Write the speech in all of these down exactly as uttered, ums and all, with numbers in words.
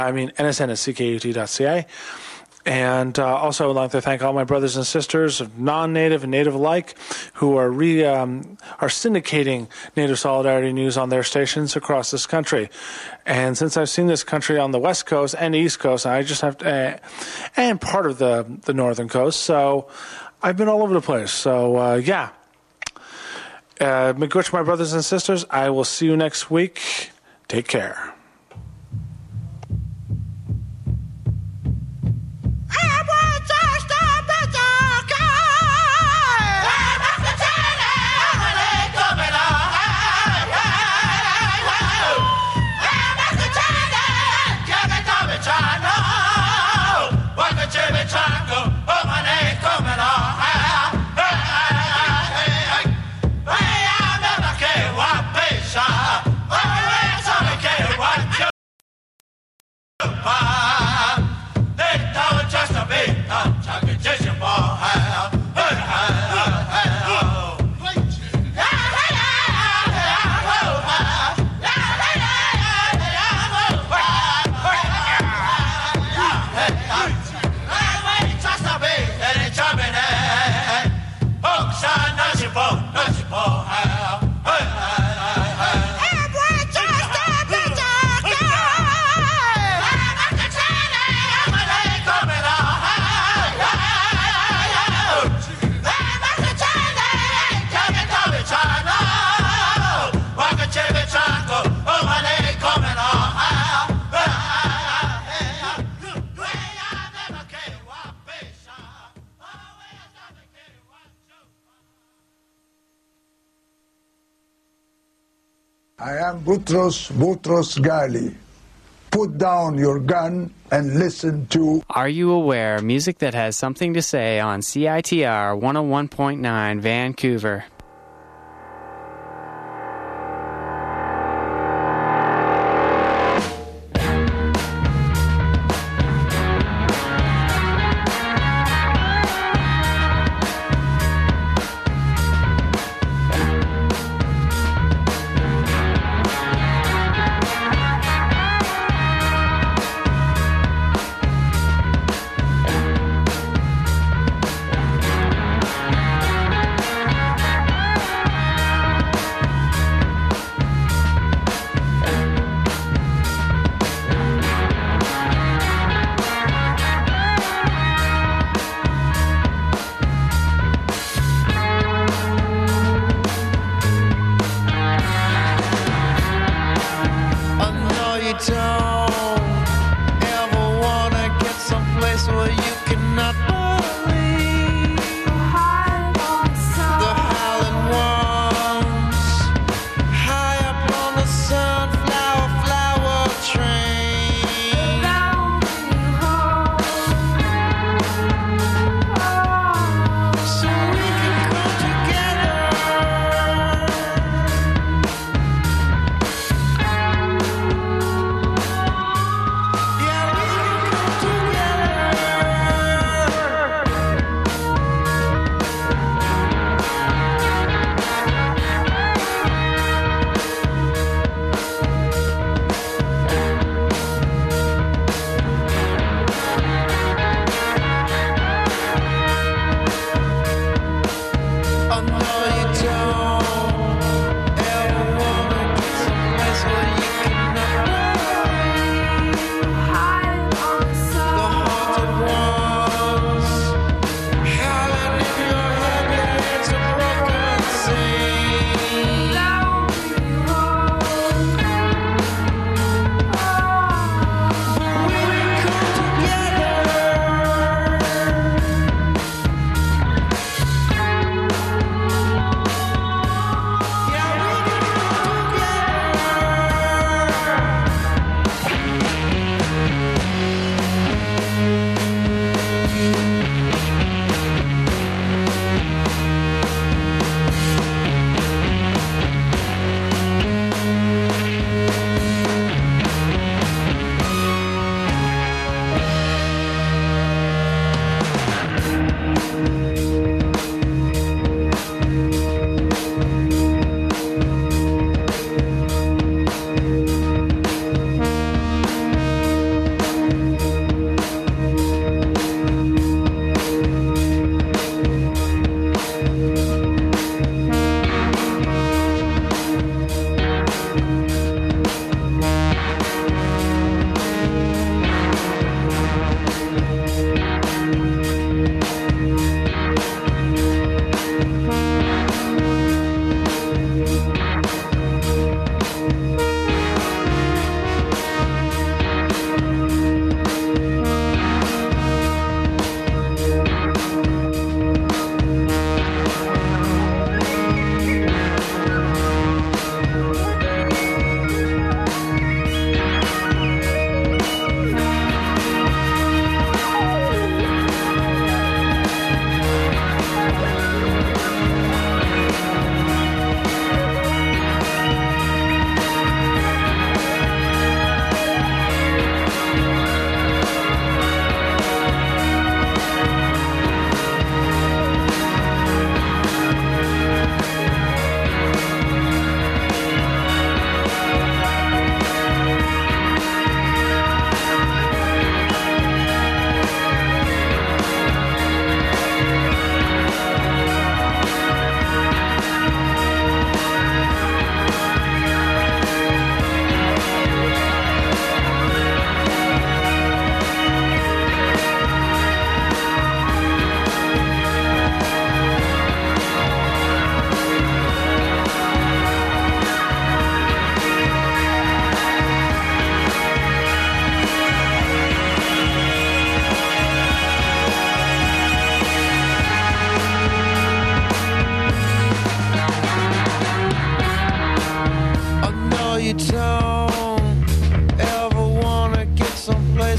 I mean, N S N at C K U T dot C A. And uh, also, I'd like to thank all my brothers and sisters, non-native and native alike, who are re um, are syndicating Native Solidarity news on their stations across this country. And since I've seen this country on the West Coast and East Coast, I just have to, uh, and part of the the Northern Coast, so I've been all over the place. So uh, yeah, uh, Miigwech, my brothers and sisters, I will see you next week. Take care. I am Boutros Boutros Ghali. Put down your gun and listen to... Are You Aware? Music that has something to say on C I T R one oh one point nine Vancouver.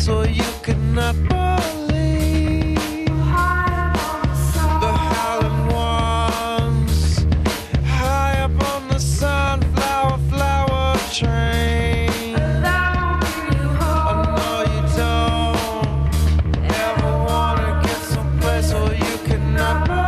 place where you cannot believe. The howling ones, high up on the sunflower flower train. I know you don't ever wanna get someplace where you cannot believe.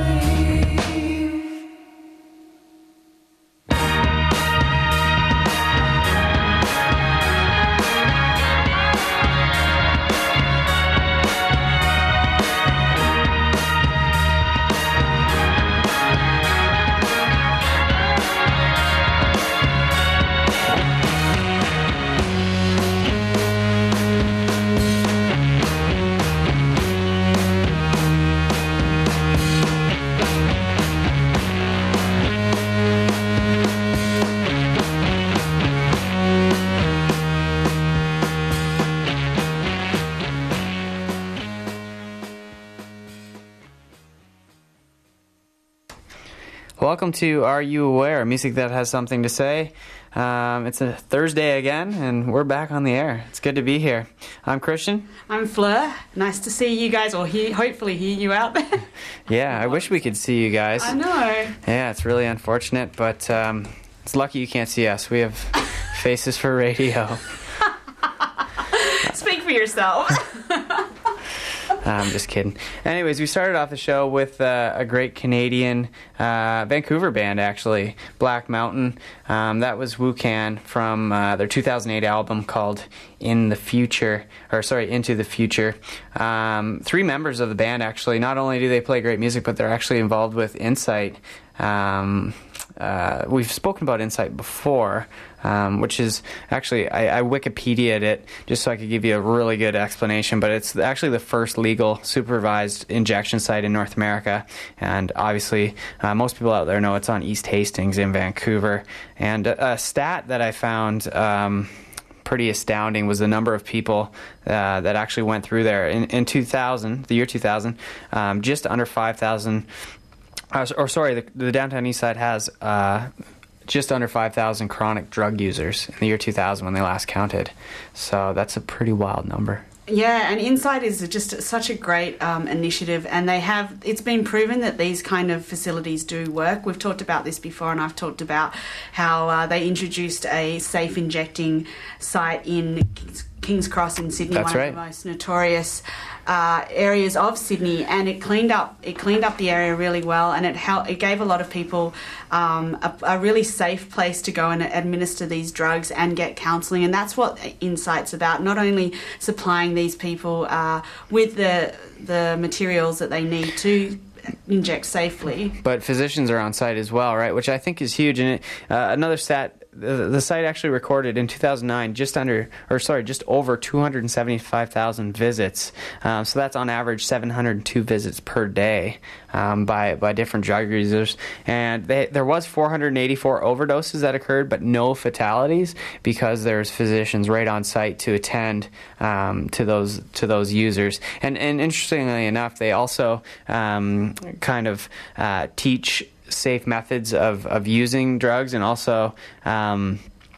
Welcome to Are You Aware? Music that has something to say. Um, it's a Thursday again, and we're back on the air. It's good to be here. I'm Christian. I'm Fleur. Nice to see you guys, or hear, hopefully hear you out there. Yeah, I wish we could see you guys. I know. Yeah, it's really unfortunate, but um, it's lucky you can't see us. We have faces for radio. Speak for yourself. I'm just kidding. Anyways, we started off the show with uh, a great Canadian uh, Vancouver band, actually, Black Mountain. Um, that was Wucan from uh, their two thousand eight album called In the Future, or sorry, Into the Future. Um, three members of the band, actually. Not only do they play great music, but they're actually involved with Insight. Um, uh, we've spoken about Insight before, um, which is actually, I, I Wikipedia'd it just so I could give you a really good explanation, but it's actually the first legal supervised injection site in North America, and obviously uh, most people out there know it's on East Hastings in Vancouver. And a, a stat that I found um, pretty astounding was the number of people uh, that actually went through there. In, in two thousand, the year two thousand, um, just under five thousand. Uh, or sorry, the, the downtown east side has uh, just under five thousand chronic drug users in the year two thousand when they last counted. So that's a pretty wild number. Yeah, and Insight is just such a great um, initiative, and they have, it's been proven that these kind of facilities do work. We've talked about this before, and I've talked about how uh, they introduced a safe injecting site in King's, King's Cross in Sydney, That's one right. of the most notorious uh, areas of Sydney, and it cleaned up it cleaned up the area really well, and it helped, it gave a lot of people um, a, a really safe place to go and administer these drugs and get counselling, and that's what Insight's about. Not only supplying these people uh, with the the materials that they need to inject safely, but physicians are on site as well, right? Which I think is huge. And it, uh, another stat. The, the site actually recorded in two thousand nine just under, or sorry, just over two hundred seventy-five thousand visits. Um, so that's on average seven hundred two visits per day um, by by different drug users. And they, there was four hundred eighty-four overdoses that occurred, but no fatalities because there's physicians right on site to attend um, to those to those users. And and interestingly enough, they also um, kind of uh, teach safe methods of, of using drugs, and also um,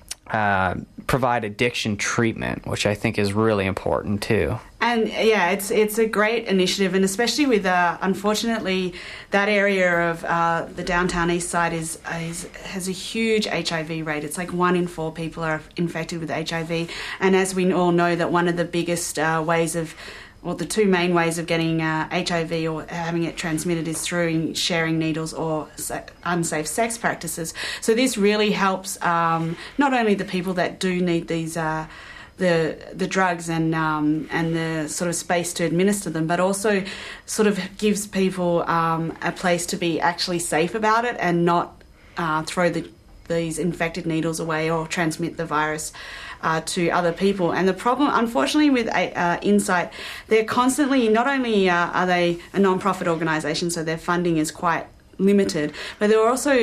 uh, provide addiction treatment, which I think is really important too. And yeah, it's it's a great initiative, and especially with uh, unfortunately that area of uh, the downtown east side is, is has a huge H I V rate. It's like one in four people are infected with H I V, and as we all know, that one of the biggest uh, ways of Well, the two main ways of getting uh, H I V or having it transmitted is through sharing needles or se- unsafe sex practices. So this really helps um, not only the people that do need these uh, the the drugs and um, and the sort of space to administer them, but also sort of gives people um, a place to be actually safe about it and not uh, throw the these infected needles away or transmit the virus uh, to other people. And the problem, unfortunately, with uh, Insight, they're constantly, not only uh, are they a non-profit organisation, so their funding is quite limited, but they're also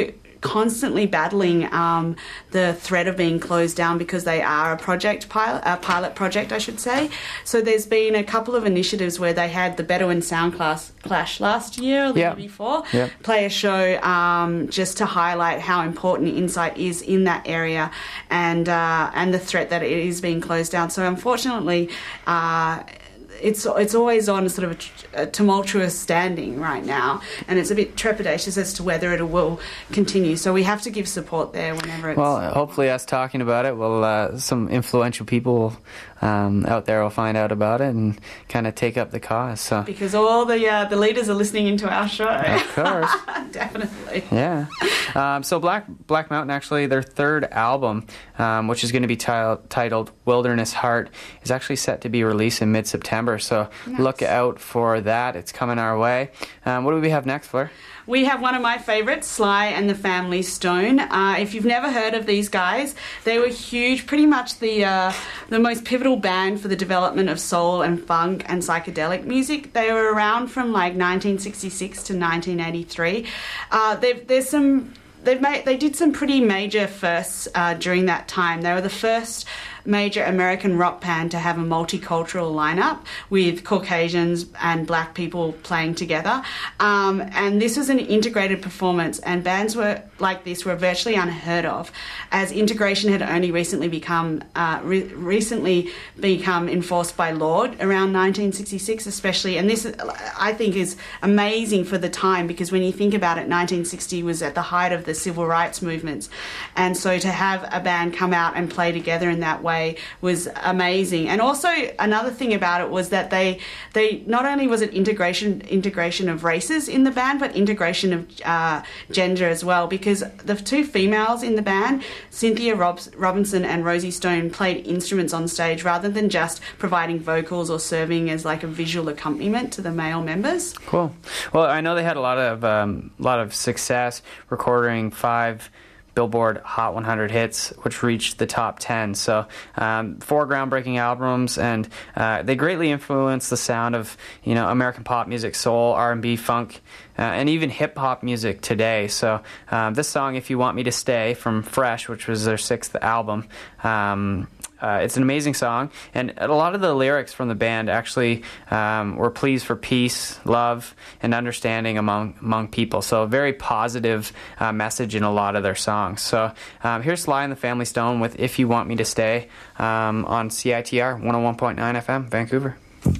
constantly battling um, the threat of being closed down because they are a project pilot, a pilot project, I should say. So there's been a couple of initiatives where they had the Bedouin Sound class, Clash last year, or the Yep. year before, Yep. play a show um, just to highlight how important Insight is in that area and uh, and the threat that it is being closed down. So unfortunately, uh, it's it's always on sort of a, a tumultuous standing right now, and it's a bit trepidatious as to whether it will continue. So we have to give support there whenever it's... Well, hopefully us talking about it will, uh, some influential people um, out there will find out about it and kind of take up the cause. So Because all the uh, the leaders are listening into our show. Of course. Definitely. Yeah. Um, so Black Black Mountain, actually, their third album, um, which is going to be ti- titled Wilderness Heart, is actually set to be released in mid-September. So Nice. look out for that. It's coming our way. Um, what do we have next, Fleur? We have one of my favourites, Sly and the Family Stone. Uh, if you've never heard of these guys, they were huge, pretty much the uh, the most pivotal band for the development of soul and funk and psychedelic music. They were around from like nineteen sixty-six to nineteen eighty-three. Uh, there's some... They've made, they did some pretty major firsts uh, during that time. They were the first major American rock band to have a multicultural lineup with Caucasians and black people playing together. Um, and this was an integrated performance, and bands were like this were virtually unheard of, as integration had only recently become uh, re- recently become enforced by law around nineteen sixty-six, especially. And this, I think, is amazing for the time, because when you think about it, nineteen sixty was at the height of the civil rights movements, and so to have a band come out and play together in that way was amazing. And also another thing about it was that they they not only was it integration integration of races in the band, but integration of uh, gender as well, because the two females in the band, Cynthia Robs- Robinson and Rosie Stone, played instruments on stage rather than just providing vocals or serving as like a visual accompaniment to the male members. Cool. Well, I know they had a lot of um, lot of success recording five Billboard Hot one hundred hits, which reached the top ten. So um, four groundbreaking albums, and uh, they greatly influenced the sound of, you know, American pop music, soul, R and B, funk, uh, and even hip hop music today. So um, this song, If You Want Me to Stay, from Fresh, which was their sixth album, um, Uh, it's an amazing song, and a lot of the lyrics from the band actually um, were pleas for peace, love, and understanding among among people. So a very positive uh, message in a lot of their songs. So um, here's Sly and the Family Stone with If You Want Me to Stay um, on C I T R one oh one point nine F M, Vancouver.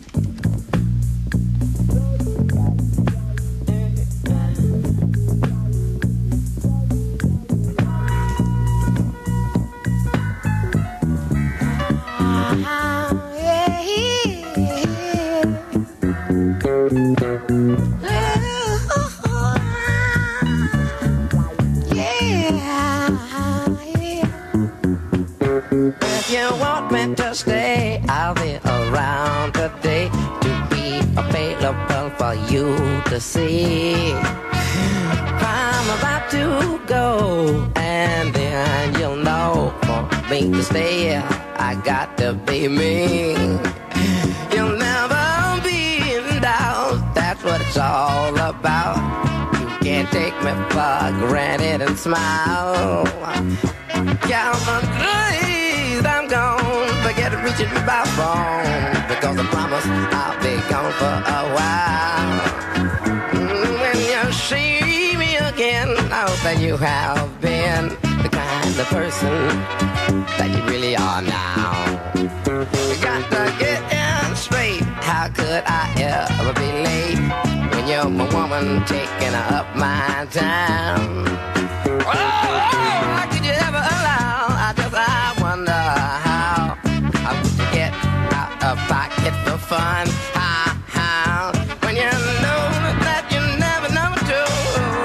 If you want me to stay, I'll be around today to be available for you to see. I'm about to go, and then you'll know for me to stay, I got to be me. You'll never be in doubt, that's what it's all about. You can't take me for granted and smile. Count my days, I'm gone. Forget reaching my phone, because I promise I'll be gone for a while. Mm, When you see me again, I hope that you have been the kind of person that you really are now. We got to get in straight. How could I ever be late when you're my woman taking up my time? Oh, how could you ever allow? I just I wonder how. How would you get out of pocket for fun? How, how? When you know that you never number two.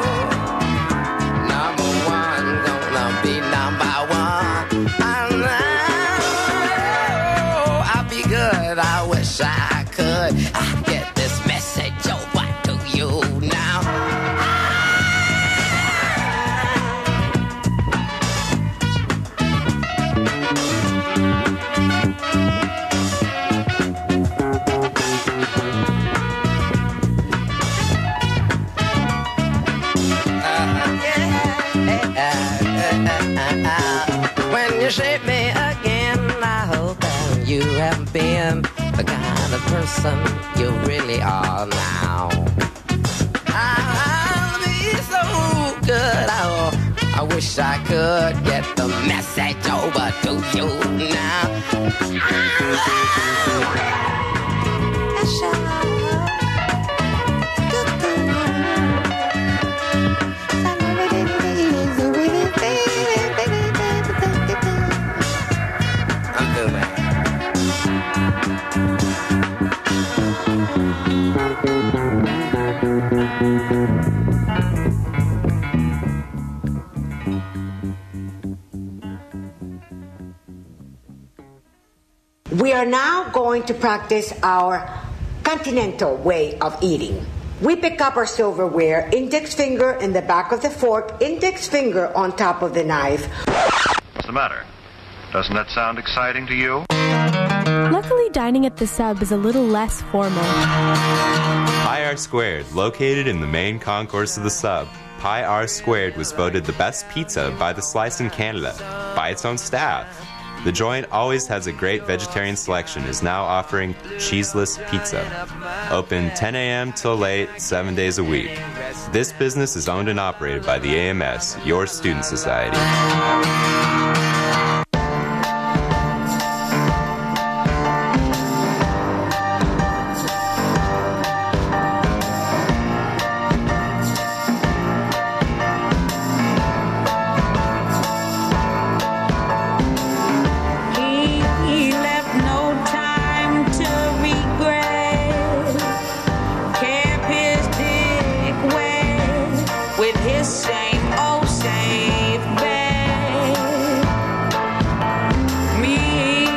Number one gonna be number one. I know I'll be good. I wish I could. I get this message over to you now. you shape me again. I hope that you have been the kind of person you really are now. I'll be so good. Oh, I wish I could get the message over to you now. I'm good, man. We are now going to practice our continental way of eating. We pick up our silverware, index finger in the back of the fork, index finger on top of the knife. What's the matter? Doesn't that sound exciting to you? Luckily, dining at the Sub is a little less formal. Pi R Squared, located in the main concourse of the Sub, Pi R Squared was voted the best pizza by The Slice in Canada, by its own staff. The joint always has a great vegetarian selection, is now offering cheeseless pizza. Open ten a.m. till late, seven days a week. This business is owned and operated by the A M S, your student society. He left no time to regret. Kept his dick wet with his same old safe bet. Me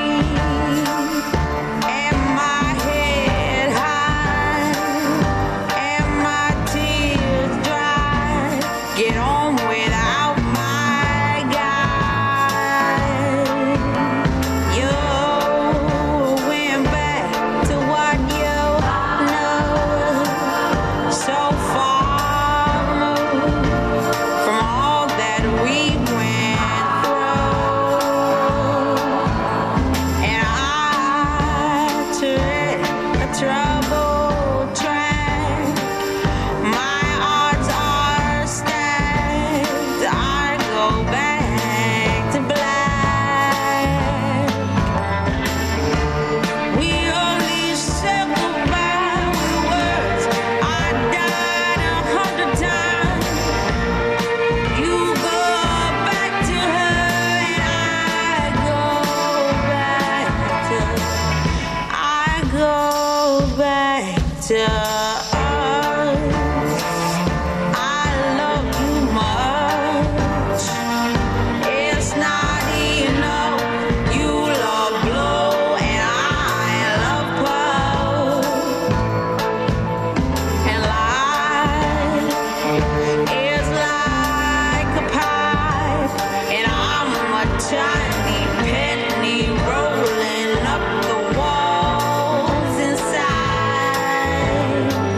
and my head high and my tears dry. Get on without my guy. You went back to what you know, so far removed from all that we went through. And I tread a troubled track. My odds are stacked. I go back to black. We only said goodbye with words. I died a hundred times. You go back to her and I go back to I go back to us. I love you much. It's not enough. You love blow and I love puff. And life is like a pipe, and I'm a tiny penny rolling up the walls inside.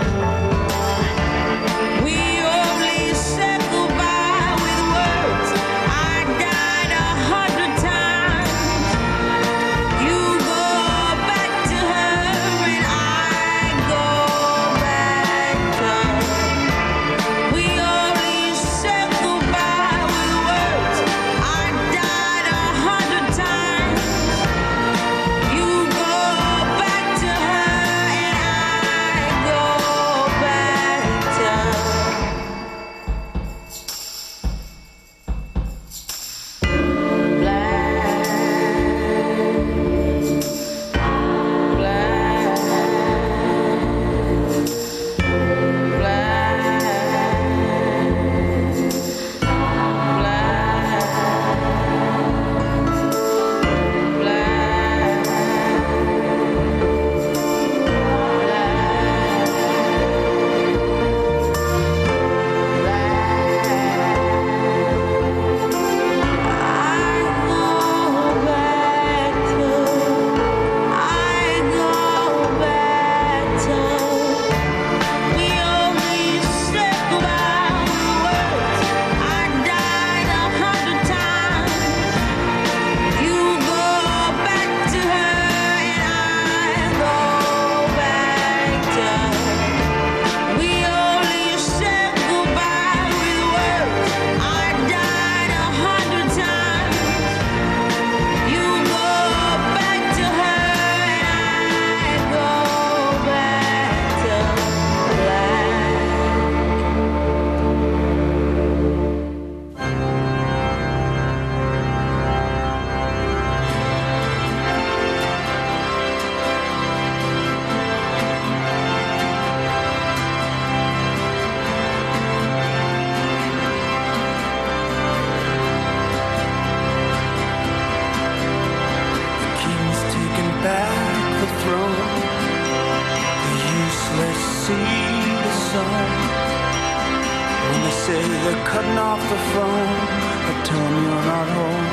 know the useless see the sun. When they say they're cutting off the phone, I tell them you're not home.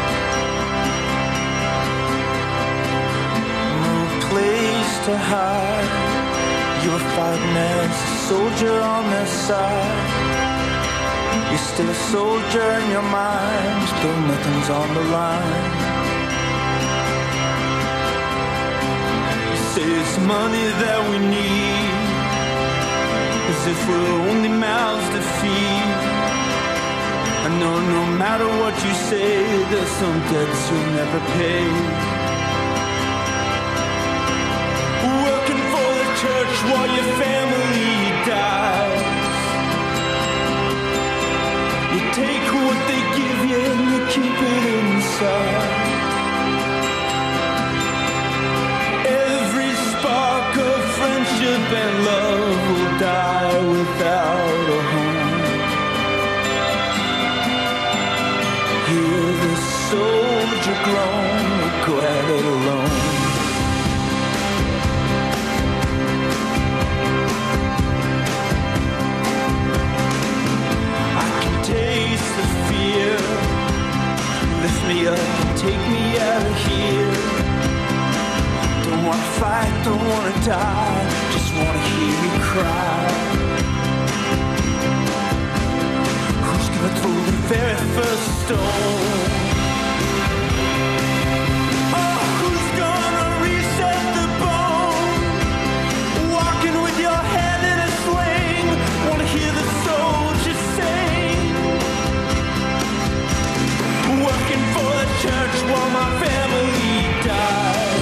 No place to hide. You were fighting as a soldier on their side. You're still a soldier in your mind, though nothing's on the line. You say it's money that we need, as if we're only mouths to feed. I know no matter what you say, there's some debts you'll never pay. Working for the church while your family dies. You take what they give you and you keep it inside. Every spark of friendship and love will die without a home. Hear the soldier groan, we'll go at it alone. Taste the fear, lift me up and take me out of here. Don't wanna fight, don't wanna die, just wanna hear you cry. Who's gonna throw the very first stone? Oh, who's gonna reset the bone? Walking with your head in a sling, wanna hear the soldiers sing. Working for the church while my family dies.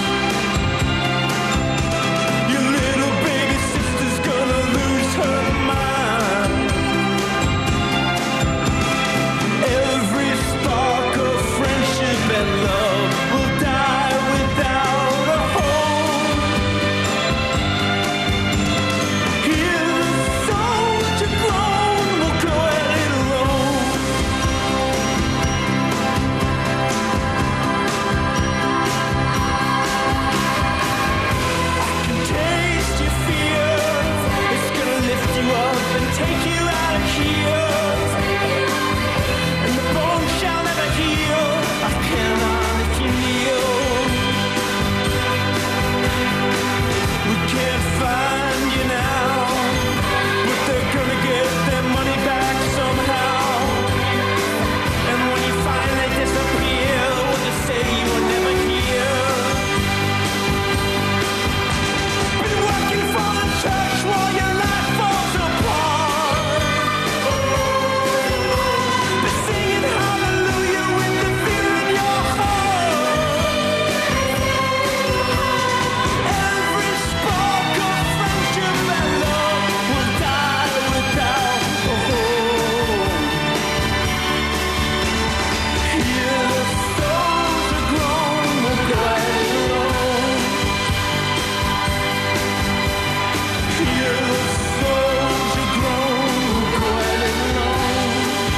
Your little baby sister's gonna lose her mind. Every spark of friendship and love will die without a home. Hear the soldier groan, we'll go at it alone. Taste your fear, it's gonna lift you up and take you out of here. And the bone shall never heal, I cannot if you kneel. We can't find you now, but they're gonna get their money back somehow. And when you finally disappear, we'll just say you were never here. Been working for the church while your life falls apart. Been singing hallelujah with the fear in your heart. Every spark of friendship and love will die without a home. Hear the soldier groan, we'll go at it alone. Hear the soldier groan, we'll go at it alone.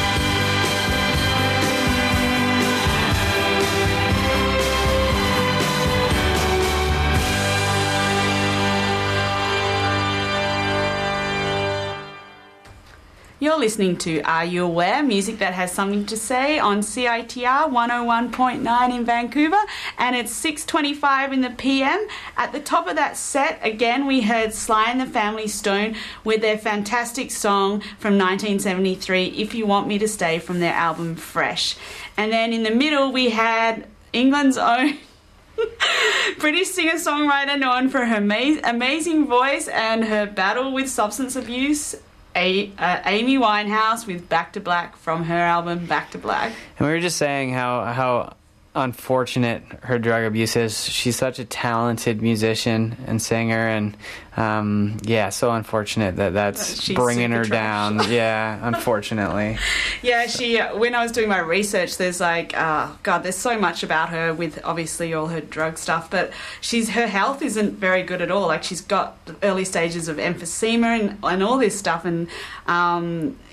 You're listening to Are You Aware? Music that has something to say on C I T R one oh one point nine in Vancouver, and it's six twenty-five in the P M. At the top of that set, again, we heard Sly and the Family Stone with their fantastic song from nineteen seventy-three, If You Want Me to Stay, from their album Fresh. And then in the middle, we had England's own British singer-songwriter known for her ama- amazing voice and her battle with substance abuse, A- uh, Amy Winehouse with Back to Black from her album Back to Black. And we were just saying how how unfortunate her drug abuse is. She's such a talented musician and singer, and um, yeah, so unfortunate that that's She's bringing super her trash. down. Yeah, unfortunately. Yeah, she. When I was doing my research, there's like, uh, God, there's so much about her with obviously all her drug stuff, but she's her health isn't very good at all. Like she's got early stages of emphysema and, and all this stuff, and um,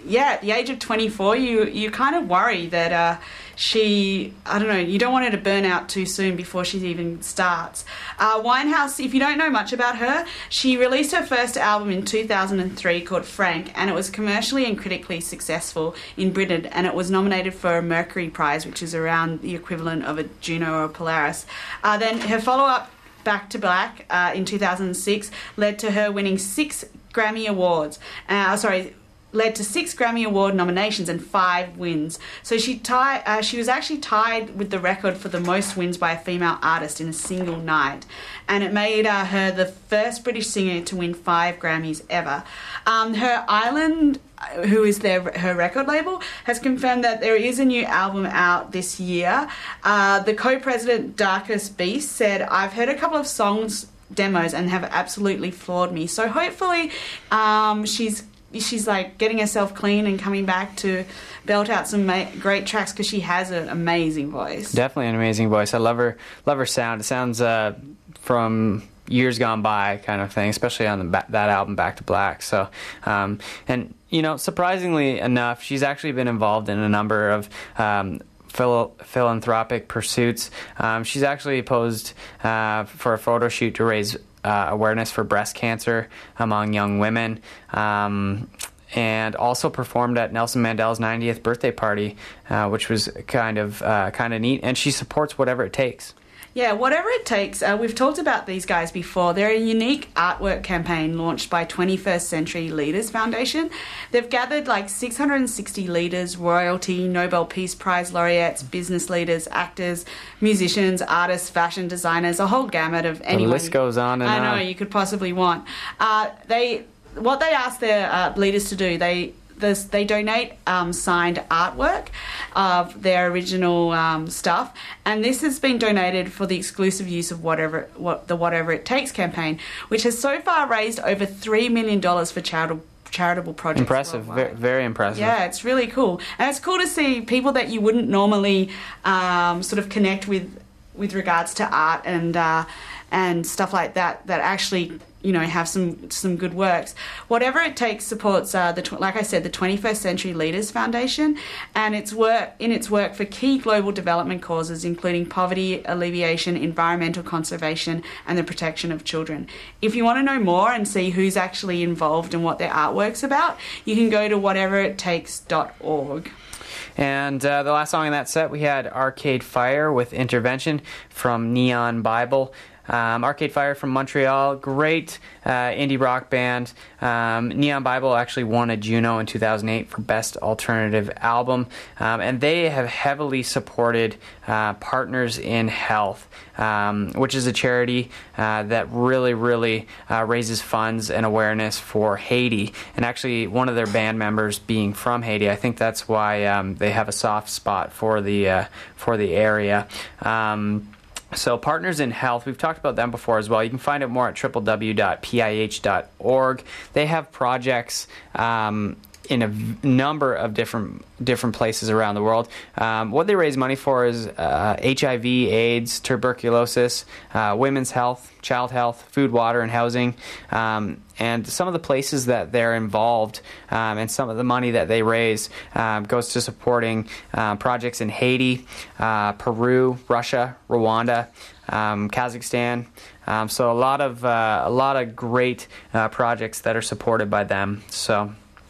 yeah, at the age of twenty-four, you you kind of worry that uh, she, I don't know, you don't want her to burn out too soon before she even starts. Uh, Winehouse, if you don't know much about her, she released her first album in two thousand three called Frank, and it was commercially and critically successful in Britain, and it was nominated for a Mercury Prize, which is around the equivalent of a Juno or a Polaris. Uh, then her follow-up, Back to Black, uh, in two thousand six, led to her winning six Grammy Awards. Uh, sorry, led to six Grammy Award nominations and five wins. So she tied. Uh, she was actually tied with the record for the most wins by a female artist in a single night, and it made uh, her the first British singer to win five Grammys ever. Um, her Island, who is their her record label, has confirmed that there is a new album out this year. Uh, the co-president Darkest Beast said, "I've heard a couple of songs demos and have absolutely floored me. So hopefully, um, she's." She's like getting herself clean and coming back to belt out some ma- great tracks because she has an amazing voice. Definitely an amazing voice. I love her. Love her sound. It sounds uh, from years gone by, kind of thing. Especially on the ba- that album, Back to Black. So, um, and you know, surprisingly enough, she's actually been involved in a number of. Um, Phil- philanthropic pursuits. Um, she's actually posed uh, for a photo shoot to raise uh, awareness for breast cancer among young women, um, and also performed at Nelson Mandela's ninetieth birthday party, uh, which was kind of uh, kind of neat. And she supports whatever it takes. Yeah, whatever it takes. Uh, we've talked about these guys before. They're a unique artwork campaign launched by twenty-first Century Leaders Foundation. They've gathered like six hundred sixty leaders, royalty, Nobel Peace Prize laureates, business leaders, actors, musicians, artists, fashion designers, a whole gamut of anyone. The list goes on and I know, on. you could possibly want. Uh, they, what they ask their uh, leaders to do, they... This, they donate um, signed artwork of their original um, stuff, and this has been donated for the exclusive use of whatever what the Whatever It Takes campaign, which has so far raised over three million dollars for charitable charitable projects. Impressive, very, very impressive. Yeah, it's really cool, and it's cool to see people that you wouldn't normally um, sort of connect with with regards to art and uh, and stuff like that that actually, you know, have some some good works. Whatever It Takes supports uh, the tw- like I said, the twenty-first Century Leaders Foundation, and its work in its work for key global development causes, including poverty alleviation, environmental conservation, and the protection of children. If you want to know more and see who's actually involved and what their artwork's about, you can go to whatever it takes dot org. And uh, the last song in that set, we had Arcade Fire with Intervention from Neon Bible. Um, Arcade Fire from Montreal, great uh, indie rock band. Um, Neon Bible actually won a Juno in two thousand eight for Best Alternative Album, um, and they have heavily supported uh, Partners in Health, um, which is a charity uh, that really, really uh, raises funds and awareness for Haiti, and actually one of their band members being from Haiti. I think that's why um, they have a soft spot for the uh, for the area. Um, So Partners in Health, we've talked about them before as well. You can find out more at w w w dot p i h dot org. They have projects um, in a v- number of different different places around the world. Um, what they raise money for is uh, H I V, AIDS, tuberculosis, uh, women's health, child health, food, water, and housing. Um, and some of the places that they're involved um, and some of the money that they raise um, goes to supporting uh, projects in Haiti, uh, Peru, Russia, Rwanda, um, Kazakhstan. Um, so a lot of uh, a lot of great uh, projects that are supported by them. So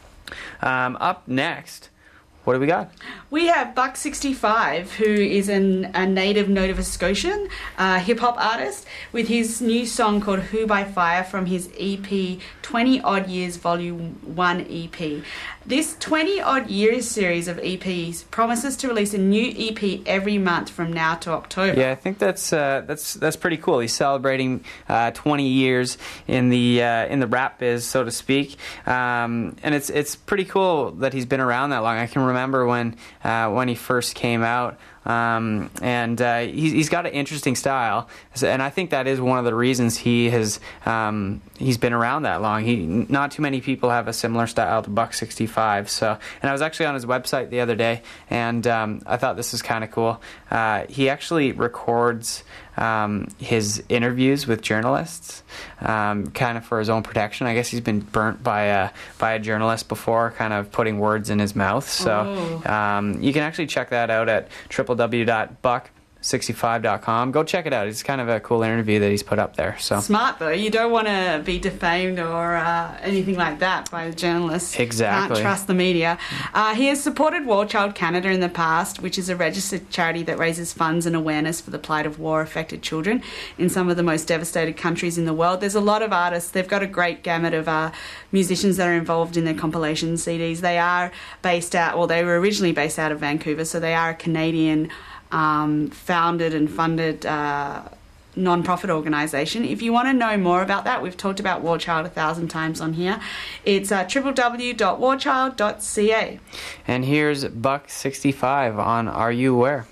um, up next, what do we got? We have Buck sixty-five, who is an, a native Nova Scotian uh, hip-hop artist, with his new song called Who by Fire from his E P twenty Odd Years Volume one E P. This twenty Odd Years series of E Ps promises to release a new E P every month from now to October. Yeah, I think that's uh, that's that's pretty cool. He's celebrating uh, twenty years in the uh, in the rap biz, so to speak, um, and it's it's pretty cool that he's been around that long. I can remember when uh, when he first came out um, and uh, he's, he's got an interesting style, and I think that is one of the reasons he has um, he's been around that long. He not too many people have a similar style to Buck sixty-five. So, and I was actually on his website the other day, and um, I thought this was kind of cool. Uh, he actually records um, his interviews with journalists, um, kind of for his own protection. I guess he's been burnt by a by a journalist before, kind of putting words in his mouth. So Oh. um, you can actually check that out at w w w dot buck sixty-five dot com. Go check it out. It's kind of a cool interview that he's put up there. So Smart though. You don't want to be defamed or uh, anything like that by the journalists. Exactly. Can't trust the media. Uh, he has supported War Child Canada in the past, which is a registered charity that raises funds and awareness for the plight of war-affected children in some of the most devastated countries in the world. There's a lot of artists. They've got a great gamut of uh, musicians that are involved in their compilation C Ds. They are based out, well, they were originally based out of Vancouver, so they are a Canadian Um, founded and funded uh, non-profit organisation. If you want to know more about that, we've talked about War Child a thousand times on here. It's uh, w w w dot war child dot c a. and here's Buck sixty-five on Are You Aware?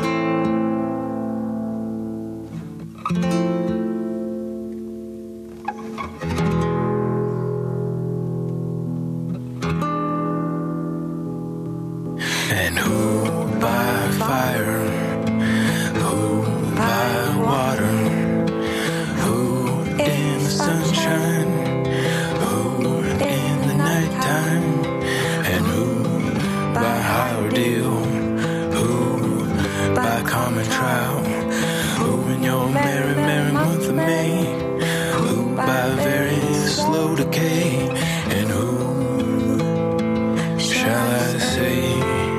And who by fire, who by water, who in the sunshine, who in the nighttime, and who by high ordeal, who by common trial, who in your merry, merry month of May, who by very slow decay, and who shall I say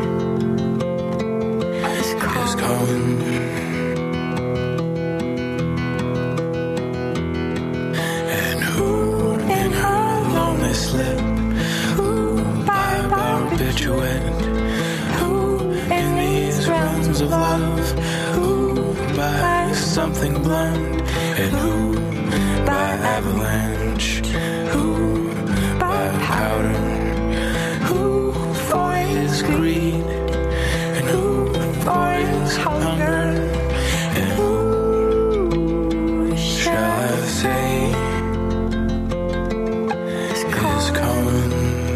is calling? And who in her lonely slip, who by a barbiturate, who in these realms of love, who by something blunt, and who by avalanche, who by powder, who for his greed, and who for his hunger, and who shall I say is coming?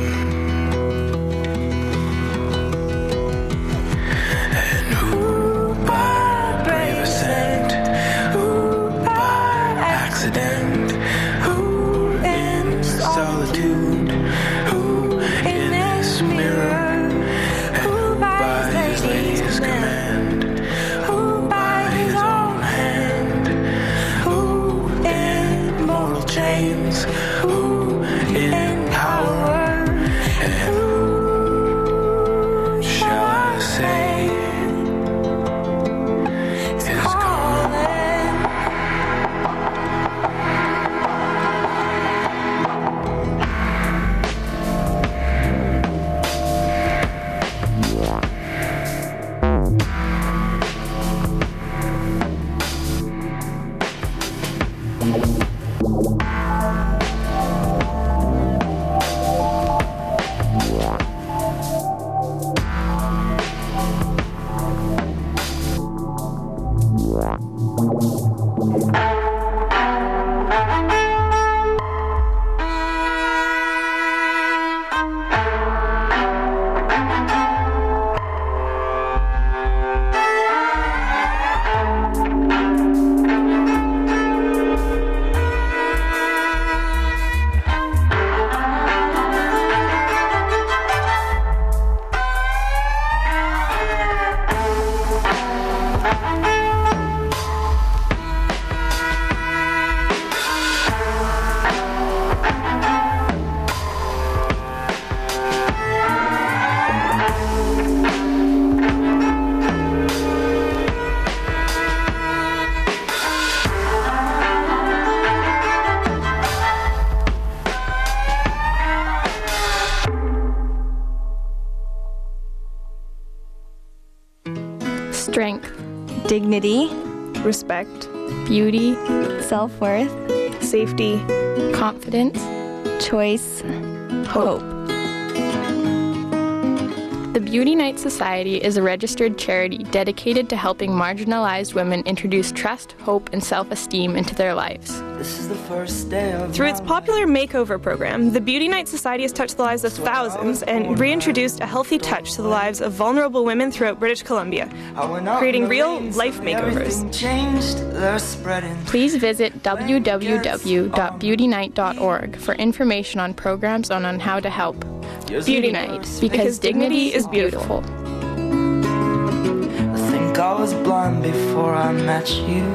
And who by brave ascent, who by accident, who in solitude, who in this mirror, who by his lady's command, who by his own hand, who in mortal chains, who in power, and who shall I say is calling? Strength, dignity, respect, beauty, self-worth, safety, confidence, choice, hope. The Beauty Night Society is a registered charity dedicated to helping marginalized women introduce trust, hope, and self-esteem into their lives. This is the first day of Through its popular makeover program, the Beauty Night Society has touched the lives of thousands and reintroduced a healthy touch to the lives of vulnerable women throughout British Columbia, creating real life makeovers. Please visit w w w dot beauty night dot org for information on programs and on how to help. Beauty Night, because, because dignity is beautiful. I think I was blind before I met you.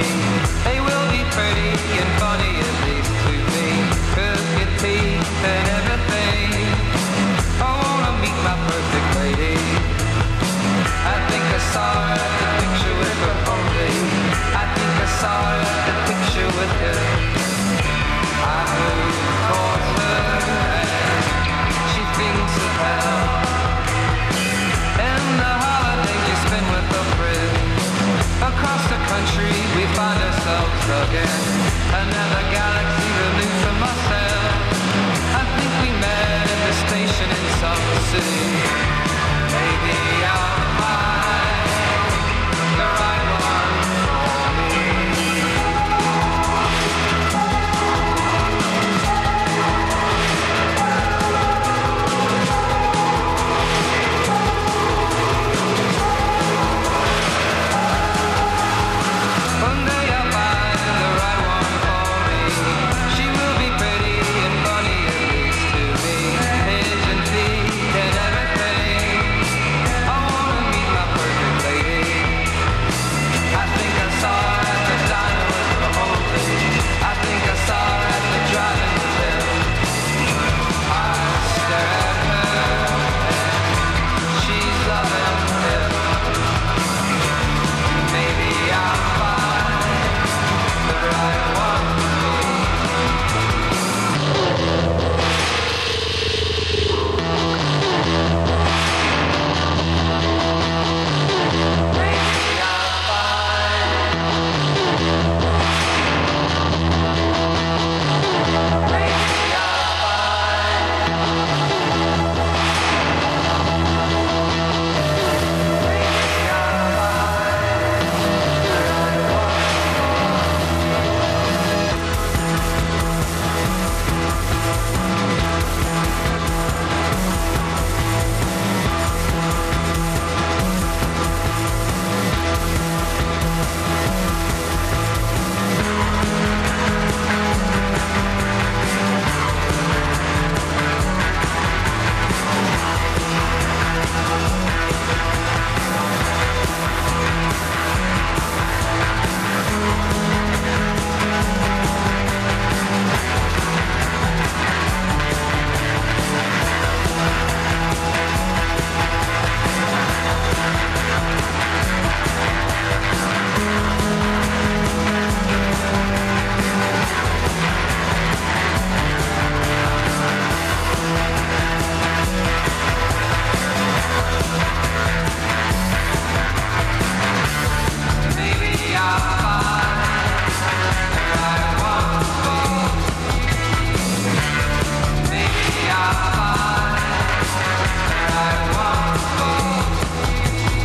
They will be pretty and funny at least to me. Crooked teeth and everything. I wanna meet my perfect lady. I think I saw her at the picture with her only. I think I saw her at the picture with her. I move towards her and she thinks of hell. And the holidays you spend with a friend. Across the country we find ourselves again. Another galaxy removed from ourselves. I think we met in the station in some city. Maybe I'll find the right one for me. One day I'll find the right one for me. She will be pretty and funny at least to me. Pigeon feet and everything. I wanna meet my perfect lady. I think I saw her at the diner with her only. I think I saw her at the driving hotel. I stare at her and she's loving him. Maybe I'll find the right one for me. Maybe I'll find. Maybe I'll find. Maybe I'll Maybe I'll find the right one for me. Maybe I'll find the right one for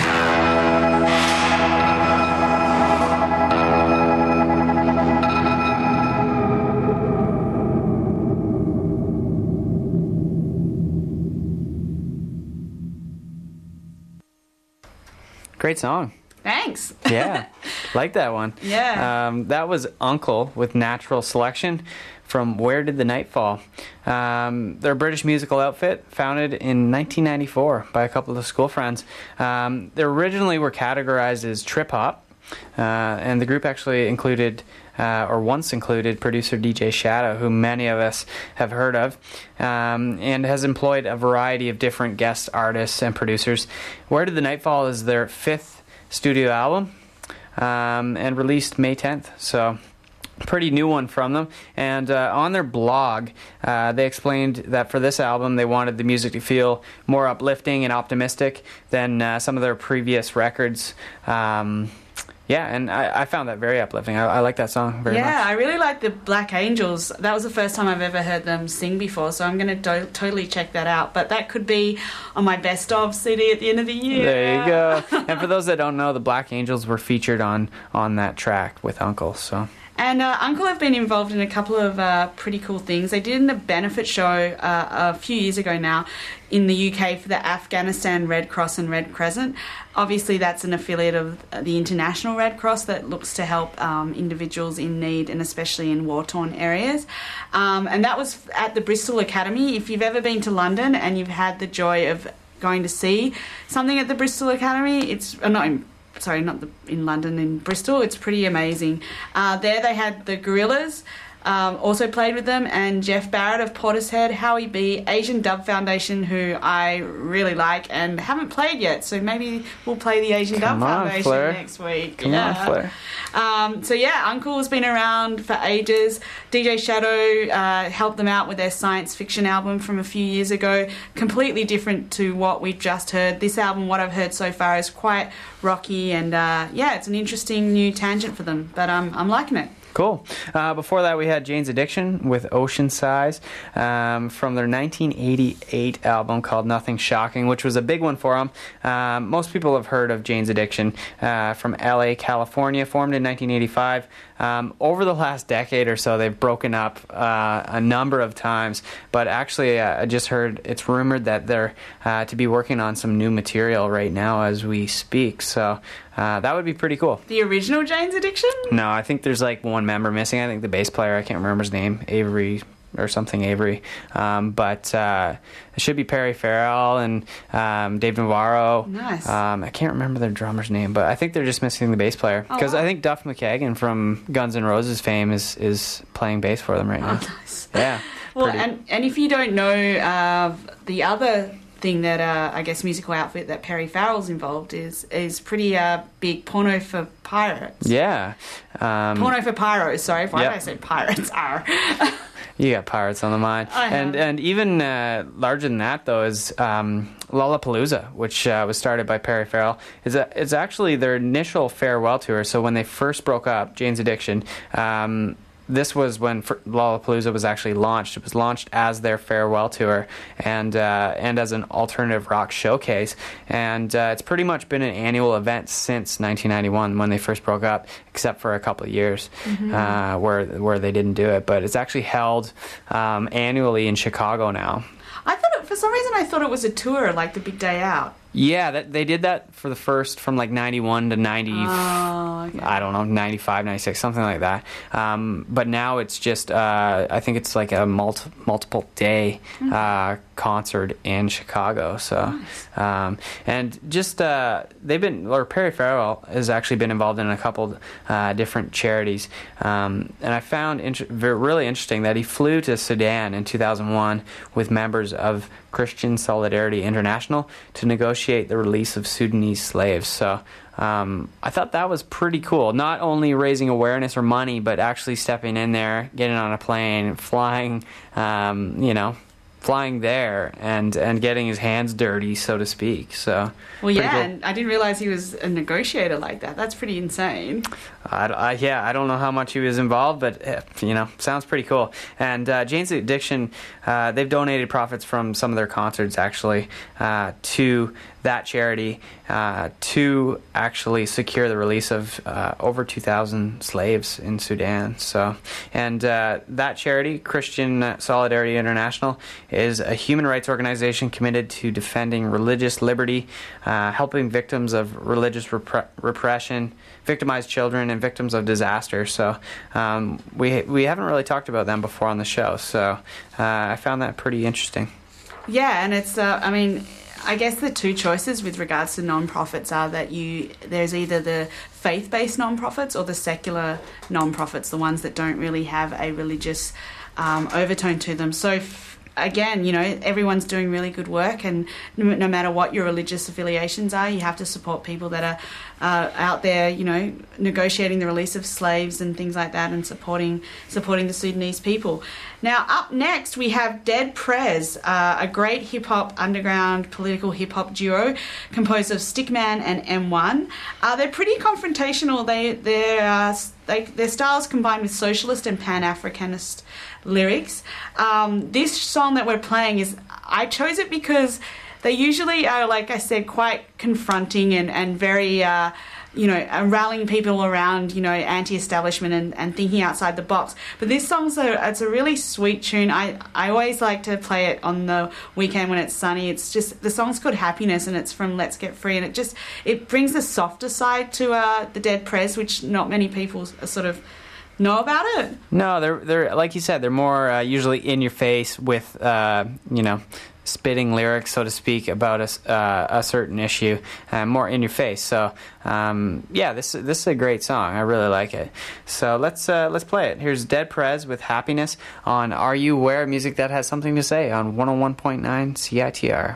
Great song. Thanks. Yeah, like that one. Yeah. Um, that was Uncle with Natural Selection from Where Did the Night Fall? Um, they're a British musical outfit founded in nineteen ninety-four by a couple of school friends. Um, they originally were categorized as trip hop, uh, and the group actually included, uh, or once included, producer D J Shadow, who many of us have heard of, um, and has employed a variety of different guest artists and producers. Where Did the Night Fall is their fifth studio album, um, and released May tenth. So pretty new one from them. And uh, on their blog, uh, they explained that for this album, they wanted the music to feel more uplifting and optimistic than uh, some of their previous records. Um, yeah, and I, I found that very uplifting. I, I like that song very yeah, much. Yeah, I really like the Black Angels. That was the first time I've ever heard them sing before, so I'm going to do- totally check that out. But that could be on my best of C D at the end of the year. There you go. And for those that don't know, the Black Angels were featured on on that track with Uncle. So. And uh, Uncle have been involved in a couple of uh, pretty cool things. They did a benefit show uh, a few years ago now in the U K for the Afghanistan Red Cross and Red Crescent. Obviously, that's an affiliate of the International Red Cross that looks to help um, individuals in need, and especially in war-torn areas. Um, and that was at the Bristol Academy. If you've ever been to London and you've had the joy of going to see something at the Bristol Academy, it's uh, not in sorry, not the, in London, in Bristol. It's pretty amazing. Uh, there they had the Gorillas. Um, also played with them, and Jeff Barrett of Portishead, Howie B, Asian Dub Foundation, who I really like and haven't played yet, so maybe we'll play the Asian Come Dub on, Foundation Fleur. next week. Come yeah. on, Fleur. Um, so yeah, Uncle's been around for ages. D J Shadow uh, helped them out with their science fiction album from a few years ago. Completely different to what we've just heard. This album, what I've heard so far, is quite rocky, and uh, yeah, it's an interesting new tangent for them, but um, I'm liking it. Cool. Uh, before that, we had Jane's Addiction with Ocean Size um, from their nineteen eighty-eight album called Nothing Shocking, which was a big one for them. Um, most people have heard of Jane's Addiction uh, from L A, California, formed in nineteen eighty-five. Um, over the last decade or so, they've broken up uh, a number of times, but actually uh, I just heard it's rumored that they're uh, to be working on some new material right now as we speak, so uh, that would be pretty cool. The original Jane's Addiction? No, I think there's like one member missing. I think the bass player, I can't remember his name, Avery or something Avery. Um, but uh, it should be Perry Farrell and um, Dave Navarro. Nice. Um, I can't remember their drummer's name, but I think they're just missing the bass player. Oh, Because wow. I think Duff McKagan from Guns N' Roses fame is, is playing bass for them right now. Oh, nice. Yeah. Well, pretty- and, and if you don't know uh, the other thing that uh, I guess musical outfit that Perry Farrell's involved is is pretty uh, big, Porno for Pirates. Yeah. Um, Porno for Pyros, sorry. Why Yep. did I say pirates? Are. You got pirates on the mind. I have. And and even uh, larger than that, though, is um, Lollapalooza, which uh, was started by Perry Farrell. It's, a, it's actually their initial farewell tour. So when they first broke up, Jane's Addiction, um, this was when f- Lollapalooza was actually launched. It was launched as their farewell tour and uh, and as an alternative rock showcase. And uh, it's pretty much been an annual event since nineteen ninety-one when they first broke up, except for a couple of years Mhm. uh, where where they didn't do it. But it's actually held um, annually in Chicago now. I thought it, for some reason I thought it was a tour, like the Big Day Out. Yeah, that, they did that for the first from like ninety-one to ninety. Oh, okay. I don't know, ninety-five, ninety-six, something like that. Um, but now it's just, uh, I think it's like a multi- multiple day uh, concert in Chicago. So, um, and just uh, they've been, or Perry Farrell has actually been involved in a couple uh, different charities. Um, and I found inter- very, really interesting that he flew to Sudan in two thousand one with members of Christian Solidarity International to negotiate the release of Sudanese slaves. So um, I thought that was pretty cool. Not only raising awareness or money, but actually stepping in there, getting on a plane, flying, um, you know, flying there and, and getting his hands dirty, so to speak. So Well, pretty yeah, cool. and I didn't realize he was a negotiator like that. That's pretty insane. I, I, yeah, I don't know how much he was involved, but, eh, you know, sounds pretty cool. And uh, Jane's Addiction, uh, they've donated profits from some of their concerts, actually, uh, to that charity uh, to actually secure the release of uh, over two thousand slaves in Sudan. So, and uh, that charity, Christian Solidarity International, is a human rights organization committed to defending religious liberty, uh, helping victims of religious repre- repression, victimized children, and victims of disaster. So um, we we haven't really talked about them before on the show. So uh, I found that pretty interesting. Yeah, and it's, uh, I mean, I guess the two choices with regards to non-profits are that you there's either the faith-based non-profits or the secular non-profits, the ones that don't really have a religious um, overtone to them. So, f- again, you know, everyone's doing really good work, and no, no matter what your religious affiliations are, you have to support people that are uh, out there, you know, negotiating the release of slaves and things like that, and supporting supporting the Sudanese people. Now, up next, we have Dead Prez, uh, a great hip-hop, underground, political hip-hop duo composed of Stickman and M one. Uh, they're pretty confrontational. They, they're, uh, they, their styles combine with socialist and Pan-Africanist lyrics. Um, this song that we're playing is, I chose it because they usually are, like I said, quite confronting and, and very... Uh, you know, uh, rallying people around, you know, anti-establishment and, and thinking outside the box. But this song's a, it's a really sweet tune. I, I always like to play it on the weekend when it's sunny. It's just, the song's called Happiness, and it's from Let's Get Free, and it just, it brings the softer side to uh, the Dead Prez, which not many people are sort of know about it? No, they're they're like you said, they're more uh, usually in your face with uh, you know, spitting lyrics, so to speak, about a, uh, a certain issue, uh, more in your face. So um, yeah, this this is a great song. I really like it. So let's uh, let's play it. Here's Dead Prez with Happiness on Are You Aware? Music that has something to say on one oh one point nine C I T R.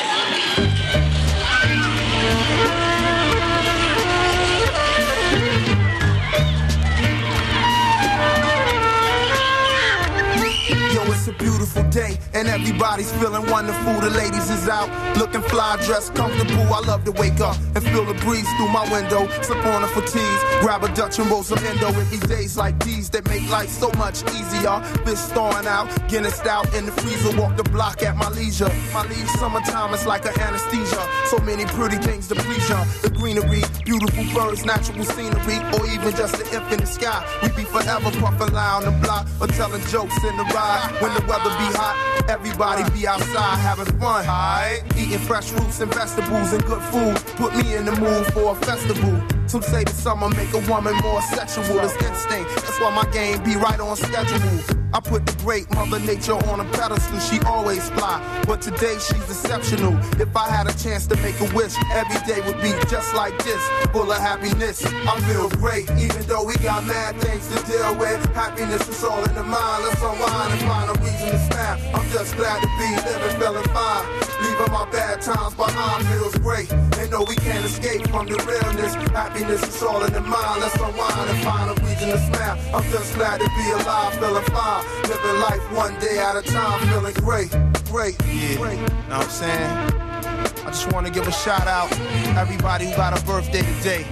It's a beautiful day and everybody's feeling wonderful. The ladies is out looking fly, dressed comfortable. I love to wake up and feel the breeze through my window. Slip on a fatigues, grab a Dutch and roll some endo. It be days like these that make life so much easier. Fish thawing out, Guinness out in the freezer. Walk the block at my leisure. My leave summertime is like an anesthesia. So many pretty things to please ya. The greenery, beautiful birds, natural scenery, or even just the infinite sky. We be forever puffing loud on the block or telling jokes in the ride. When the weather be hot, everybody be outside having fun. Eating fresh fruits and vegetables and good food put me in the mood for a festival. Some say the summer make a woman more sexual. It's instinct, that's why my game be right on schedule. I put the great Mother Nature on a pedestal, she always fly, but today she's exceptional. If I had a chance to make a wish, every day would be just like this, full of happiness. I feel great, even though we got mad things to deal with. Happiness is all in the mind, let's unwind and find a reason to snap. I'm just glad to be living, feeling fine. Leaving my bad times behind feels great. And no, we can't escape from the realness. Happiness is all in the mind, let's unwind and find a reason to snap. I'm just glad to be alive, feeling fine. Living life one day at a time, feeling great, great, yeah. Great. Know what I'm saying? I just want to give a shout out to everybody who got a birthday today.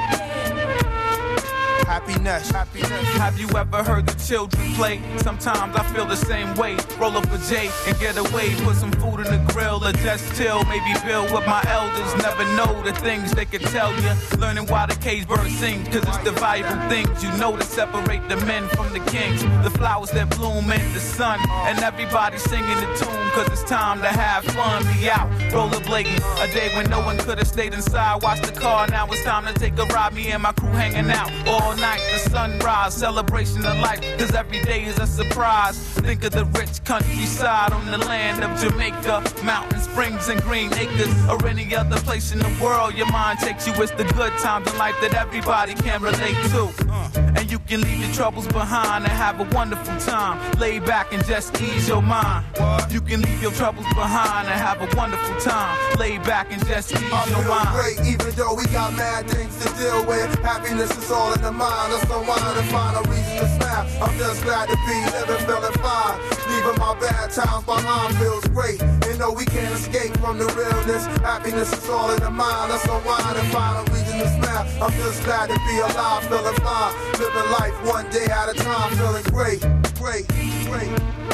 Happiness, happiness. Have you ever heard the children play? Sometimes I feel the same way. Roll up a J and get away. Put some food in the grill or just chill. Maybe build with my elders. Never know the things they could tell you. Learning why the cage bird sings. Cause it's the valuable things you know to separate the men from the kings. The flowers that bloom in the sun. And everybody singing the tune. Cause it's time to have fun. Be out, rollerblading. A day when no one could have stayed inside. Watch the car, now it's time to take a ride. Me and my crew hanging out all night, the sunrise, celebration of life, cause every day is a surprise. Think of the rich countryside on the land of Jamaica, mountain springs and green acres, or any other place in the world your mind takes you. It's the good times in life that everybody can relate to. Uh, and you can leave your troubles behind and have a wonderful time. Lay back and just ease your mind. What? You can leave your troubles behind and have a wonderful time. Lay back and just ease I your mind. Great, even though we got mad things to deal with. Happiness is all in the mind. Let's unwind and find a reason to snap. I'm just glad to be living, feeling fine. Leaving my bad times behind feels great. You know we can't escape from the realness. Happiness is all in the mind. Let's unwind and find a reason to snap. I'm just glad to be alive, feeling fine. Living life one day at a time, feeling great, great, great.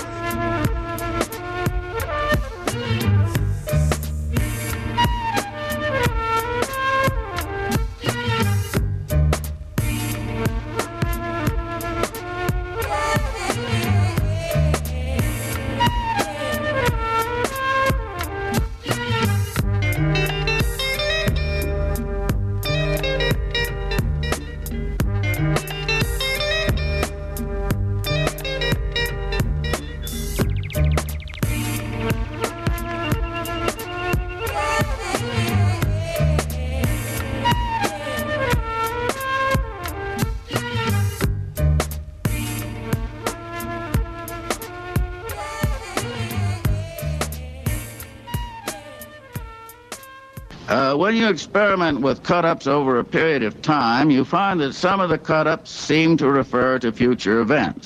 Uh, when you experiment with cut-ups over a period of time, you find that some of the cut-ups seem to refer to future events.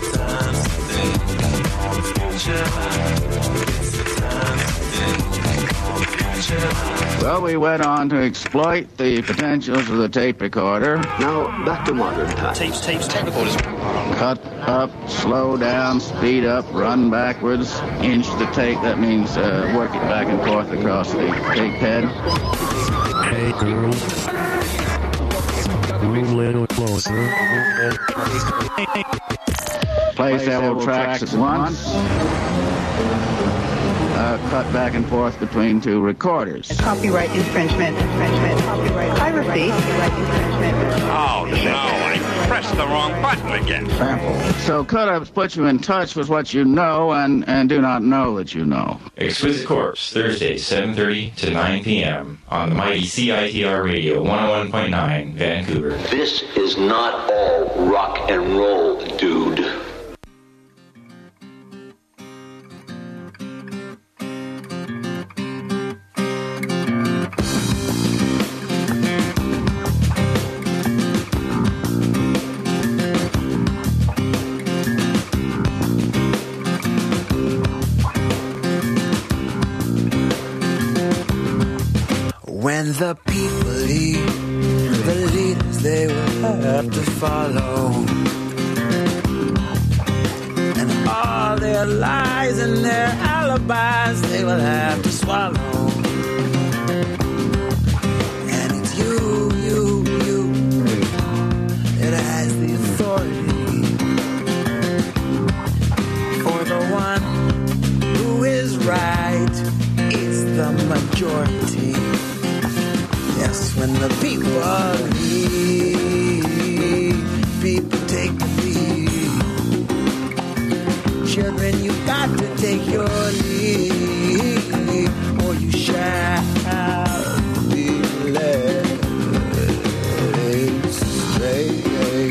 Well, we went on to exploit the potentials of the tape recorder. Now, back to modern times. Tapes, tapes, tape recorders. Cut up, slow down, speed up, run backwards, inch the tape. That means uh, work it back and forth across the tape head. Hey, girl. Move a little closer. Play several tracks at once. Uh, cut back and forth between two recorders. Copyright infringement, infringement, copyright piracy, copyright infringement. Oh, no, I pressed the wrong button again. So cut-ups put you in touch with what you know and, and do not know that you know. Exquisite Corpse, Thursday, seven thirty to nine p.m. on the mighty C I T R Radio, one oh one point nine, Vancouver. This is not all rock and roll, dude. When the people lead, the leaders they will have to follow. And all their lies and their alibis they will have to swallow. And it's you, you, you that has the authority for the one who is right is the majority. Yes, when the people lead, people take the lead. Children, you got to take your lead, or you shall be led astray.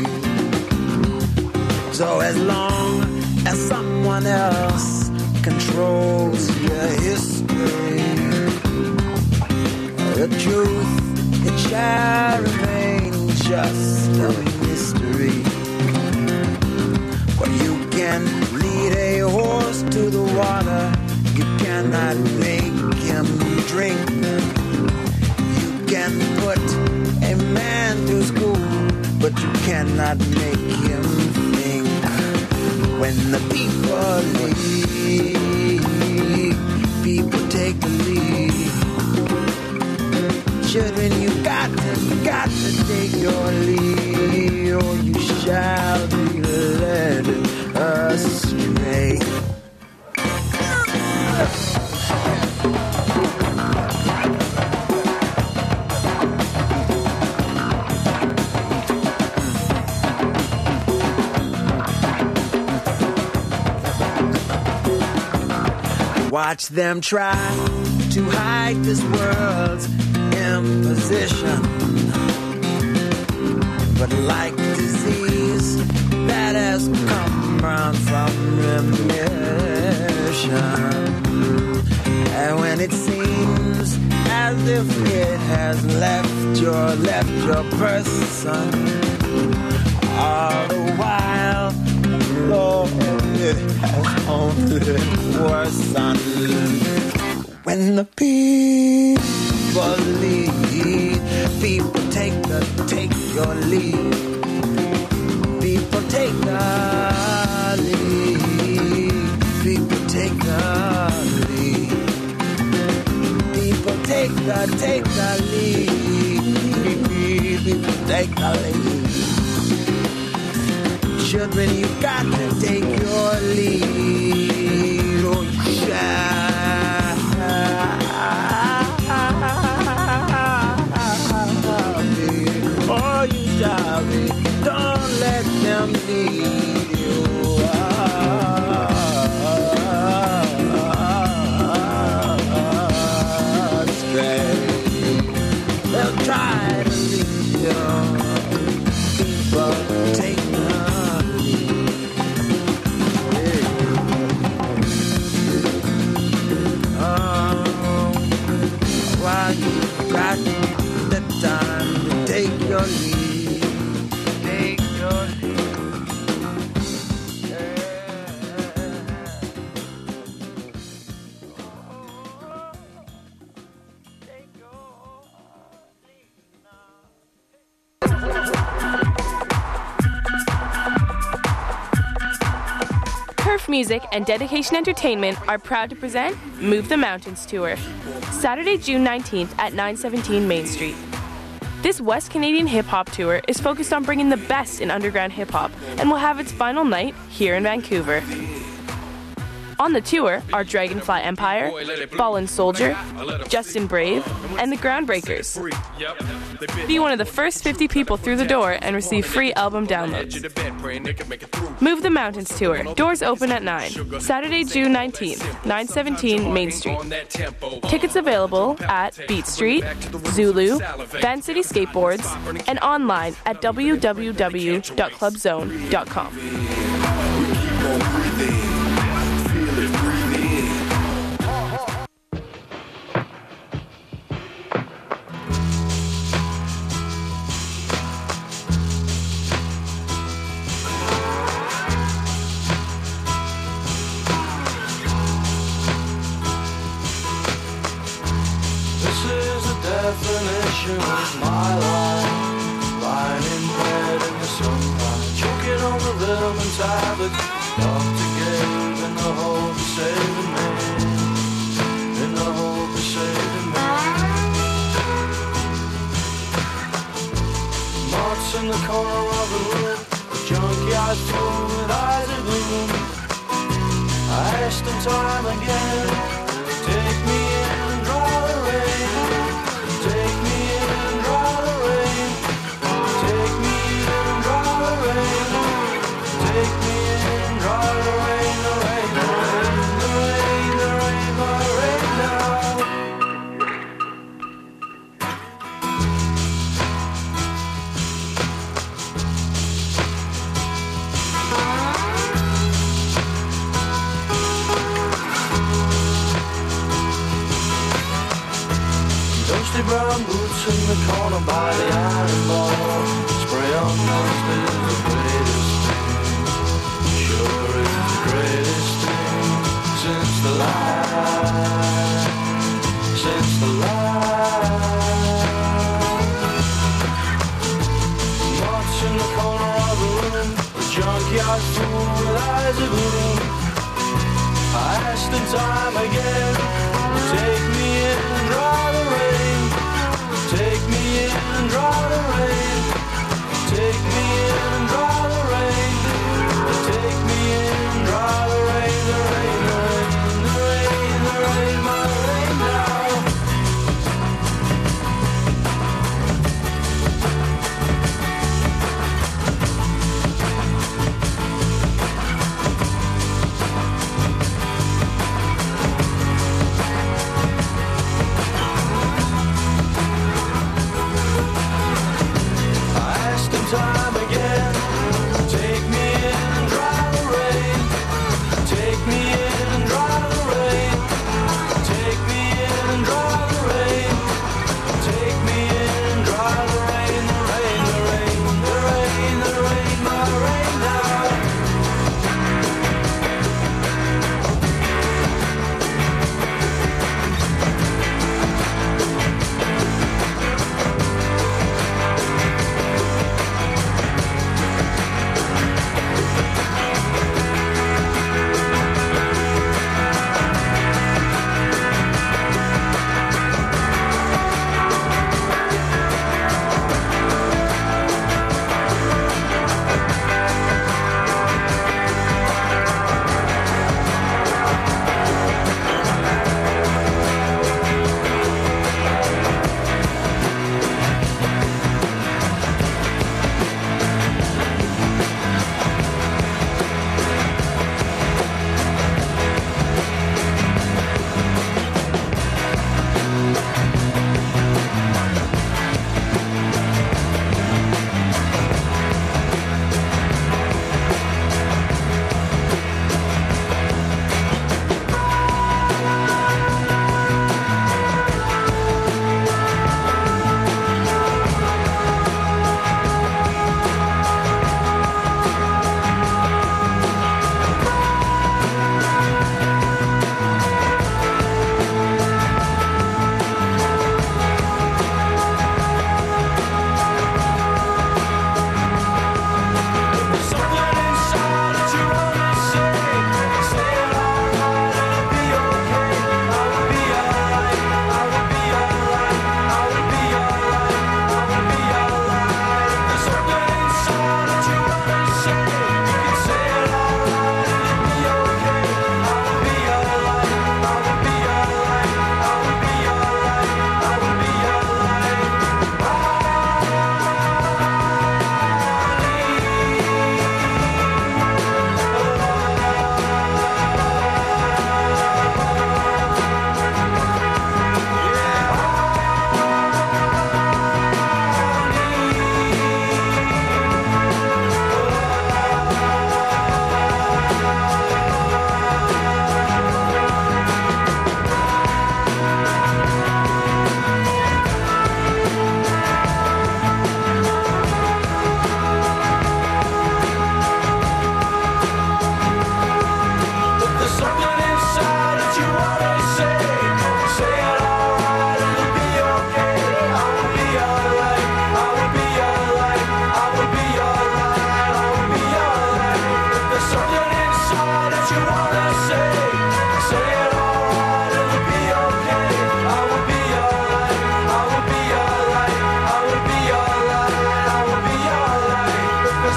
So as long as someone else controls your history, the truth, it shall remain just a mystery. For you can lead a horse to the water, you cannot make him drink. You can put a man to school, but you cannot make him think. When the people lead, people take the lead. Children, you got to, got to take your lead, or you shall be led astray. Watch them try to hide this world's imposition, but like disease that has come round from remission, and when it seems as if it has left your left your person, all the while, Lord, it has only worsened. When the people lead, people take the, take your lead. People take the lead. People take the lead. People take the, take the lead. People take the lead. Children, you got to take your lead, or you shall. Or you shall be. Don't let them lead you astray. They'll try to lead you. People take the lead. Oh, while you got the time to take your lead, take your lead. Turf Music and Dedication Entertainment are proud to present Move the Mountains Tour, Saturday, June nineteenth at nine seventeen Main Street. This West Canadian hip-hop tour is focused on bringing the best in underground hip-hop and will have its final night here in Vancouver. On the tour are Dragonfly Empire, Fallen Soldier, Justin Brave, and the Groundbreakers. Be one of the first fifty people through the door and receive free album downloads. Move the Mountains Tour. Doors open at nine. Saturday, June nineteenth, nine seventeen Main Street. Tickets available at Beat Street, Zulu, Van City Skateboards, and online at w w w dot club zone dot com. Definition of my life, lying in bed in the sunlight, choking on the rhythm and tablet, Doctor gave in the hope of saving me, in the hope of saving me. Marks in the corner of the room, a junkyard full with eyes of gloom. I asked him time again, take me in and draw the rain. Take me in and draw the rain. Take me in and draw the rain. Take me in and draw the rain. The rain, the rain, the rain, the rain, the rain now. Dusty brown boots in the corner by the iron bar. Spray on dust is the greatest thing. Sure is the greatest thing since the light, since the light. Marks in the corner of the room, the junkyard fool with eyes of gloom. I asked him time again, take me in and draw the rain. Take me in and draw the rain. Take me in and draw the rain. Take me in and draw the rain. The rain, the rain, the rain, the rain, my rain now.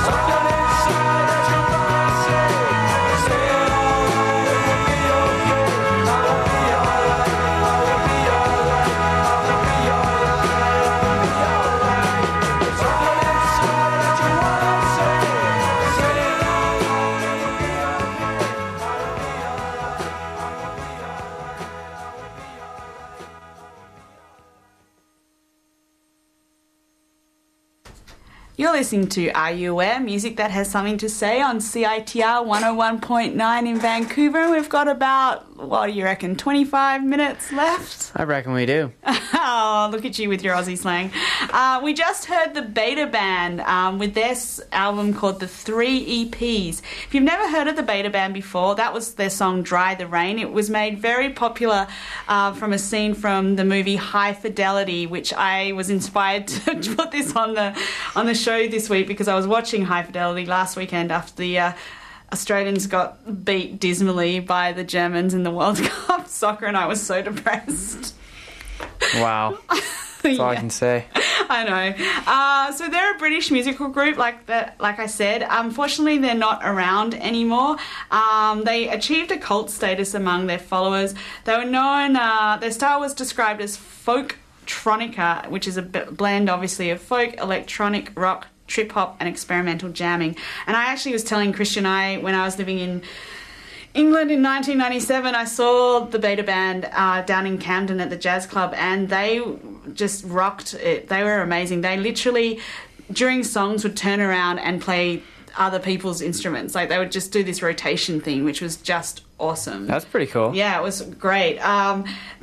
You're listening to Are You Aware? Music that has something to say on C I T R one oh one point nine in Vancouver. We've got about, what do you reckon, twenty-five minutes left? I reckon we do. Oh, look at you with your Aussie slang. Uh, we just heard the Beta Band um, with their s- album called The Three E Ps. If you've never heard of the Beta Band before, that was their song Dry the Rain. It was made very popular uh, from a scene from the movie High Fidelity, which I was inspired to put this on the on the show this week because I was watching High Fidelity last weekend after the uh, Australians got beat dismally by the Germans in the World Cup soccer, and I was so depressed. Wow. That's all I can say. I know. Uh, so they're a British musical group, like that. Like I said, unfortunately, they're not around anymore. Um, they achieved a cult status among their followers. They were known. Uh, their style was described as folk-tronica, which is a b- blend, obviously, of folk, electronic, rock, trip hop, and experimental jamming. And I actually was telling Christian I when I was living in England in nineteen ninety-seven, I saw the Beta Band uh, down in Camden at the Jazz Club, and they just rocked it. They were amazing. They literally, during songs, would turn around and play other people's instruments. Like, they would just do this rotation thing, which was just awesome. That's pretty cool. Yeah, it was great. Um,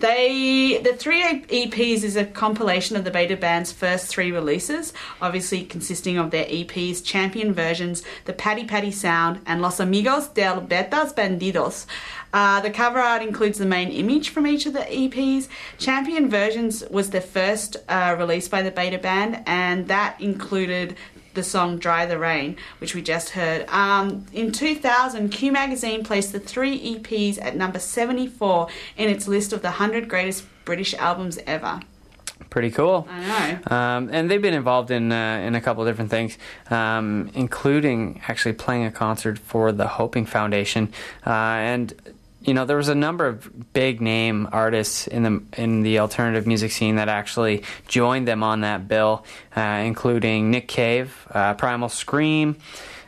they the three E Ps is a compilation of the Beta Band's first three releases, obviously consisting of their E Ps, Champion Versions, The Paddy Paddy Sound, and Los Amigos del Betas Bandidos. Uh, the cover art includes the main image from each of the E Ps. Champion Versions was the first uh, released by the Beta Band, and that included the song Dry the Rain, which we just heard. Um, in two thousand, Q Magazine placed the three E Ps at number seventy-four in its list of the one hundred greatest British albums ever. Pretty cool. I know. Um, and they've been involved in uh, in a couple of different things, um, including actually playing a concert for the Hoping Foundation. Uh, and you know, there was a number of big name artists in the in the alternative music scene that actually joined them on that bill, uh, including Nick Cave, uh, Primal Scream,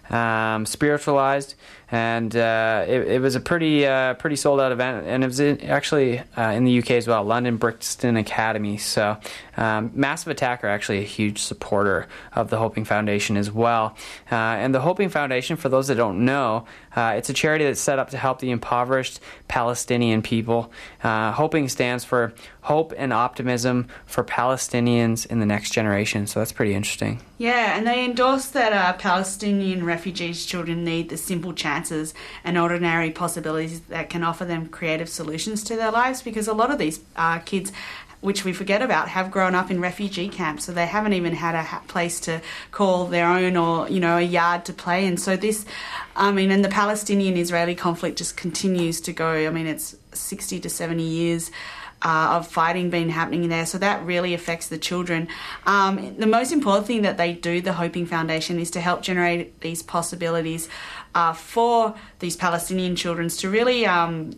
um, Spiritualized, and uh, it, it was a pretty uh, pretty sold out event, and it was in, actually uh, in the U K as well, London Brixton Academy. So um, Massive Attack are actually a huge supporter of the Hoping Foundation as well. Uh, and the Hoping Foundation, for those that don't know, uh, it's a charity that's set up to help the impoverished Palestinian people. Uh, Hoping stands for Hope and Optimism for Palestinians in the Next Generation. So that's pretty interesting. Yeah, and they endorse that uh, Palestinian refugees' children need the simple chances and ordinary possibilities that can offer them creative solutions to their lives, because a lot of these uh, kids, which we forget about, have grown up in refugee camps, so they haven't even had a ha- place to call their own, or, you know, a yard to play in. So this, I mean, and the Palestinian-Israeli conflict just continues to go. I mean, it's sixty to seventy years Uh, of fighting been happening there, so that really affects the children. Um, the most important thing that they do, the Hoping Foundation, is to help generate these possibilities uh, for these Palestinian children to really um,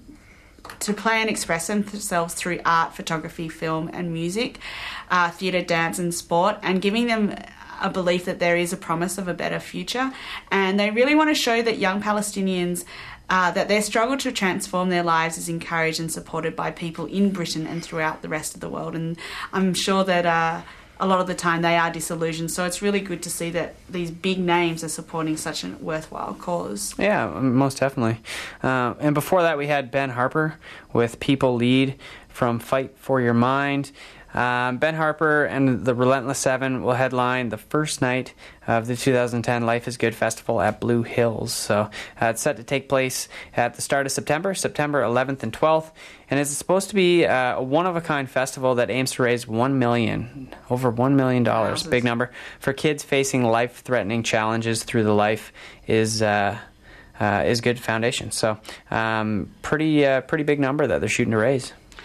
to play and express themselves through art, photography, film and music, uh, theatre, dance and sport, and giving them a belief that there is a promise of a better future. And they really want to show that young Palestinians Uh, that their struggle to transform their lives is encouraged and supported by people in Britain and throughout the rest of the world. And I'm sure that uh, a lot of the time they are disillusioned. So it's really good to see that these big names are supporting such a worthwhile cause. Yeah, most definitely. Uh, and before that, we had Ben Harper with People Lead from Fight for Your Mind. Um, Ben Harper and the Relentless Seven will headline the first night of the two thousand ten Life is Good Festival at Blue Hills. So uh, it's set to take place at the start of September, September eleventh and twelfth, and it's supposed to be uh, a one-of-a-kind festival that aims to raise one million dollars, over one million dollars, big number, for kids facing life-threatening challenges through the Life is uh, uh, is Good Foundation. So um, pretty uh, pretty big number that they're shooting to raise.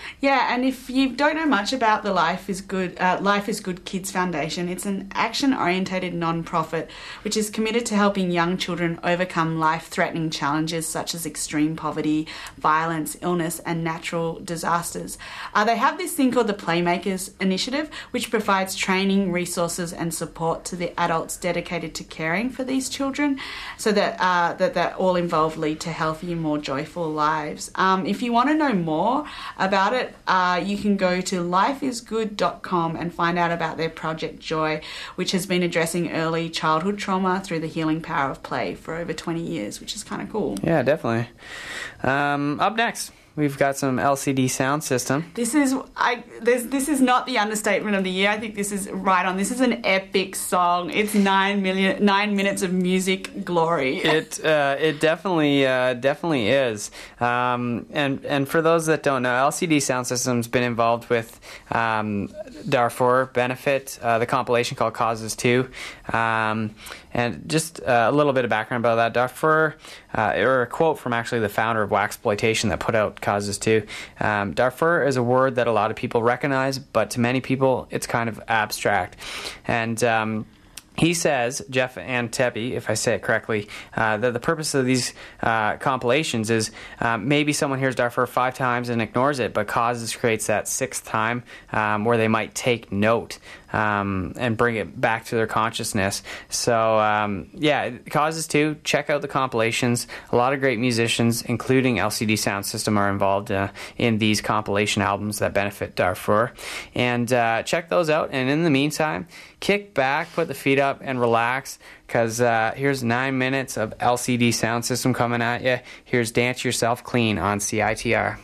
Yeah, and if you don't know much about the Life is Good uh, Life is Good Kids Foundation, it's an action-orientated non-profit which is committed to helping young children overcome life-threatening challenges such as extreme poverty, violence, illness, and natural disasters. Uh, they have this thing called the Playmakers Initiative, which provides training, resources, and support to the adults dedicated to caring for these children, so that uh, that that all involved lead to healthier, more joyful lives. Um, if you want to know more about it, Uh, you can go to life is good dot com and find out about their Project Joy, which has been addressing early childhood trauma through the healing power of play for over twenty years, which is kind of cool. Yeah, definitely. Um, up next, we've got some L C D Sound System. This is I. This this is not the understatement of the year. I think this is right on. This is an epic song. It's nine million nine minutes of music glory. It uh, it definitely uh, definitely is. Um, and and for those that don't know, L C D Sound System's been involved with um, Darfur Benefit, uh, the compilation called Causes two. Um, and just uh, a little bit of background about that. Darfur, uh, or a quote from actually the founder of Waxploitation that put out Causes two. Um, Darfur is a word that a lot of people recognize, but to many people it's kind of abstract. And um, he says, Jeff Antebi, if I say it correctly, uh, that the purpose of these uh, compilations is uh, maybe someone hears Darfur five times and ignores it, but Causes creates that sixth time um, where they might take note um, and bring it back to their consciousness. So, um, yeah, Causes two, check out the compilations. A lot of great musicians, including L C D Sound System, are involved uh, in these compilation albums that benefit Darfur. And uh, check those out. And in the meantime, kick back, put the feet up, and relax, because uh, here's nine minutes of L C D Sound System coming at you. Here's Dance Yourself Clean on C I T R.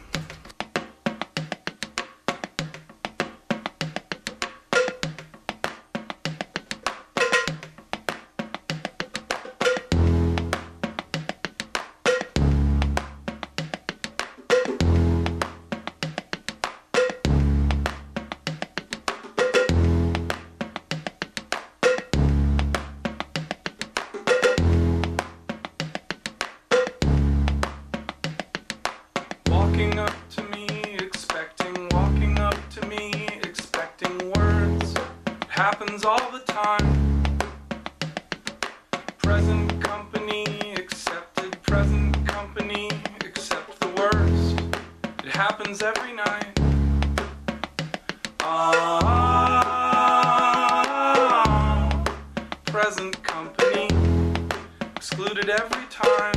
Walking up to me, expecting, walking up to me, expecting words. It happens all the time. Present company accepted, present company accept the worst. It happens every night. Ah, present company excluded every time.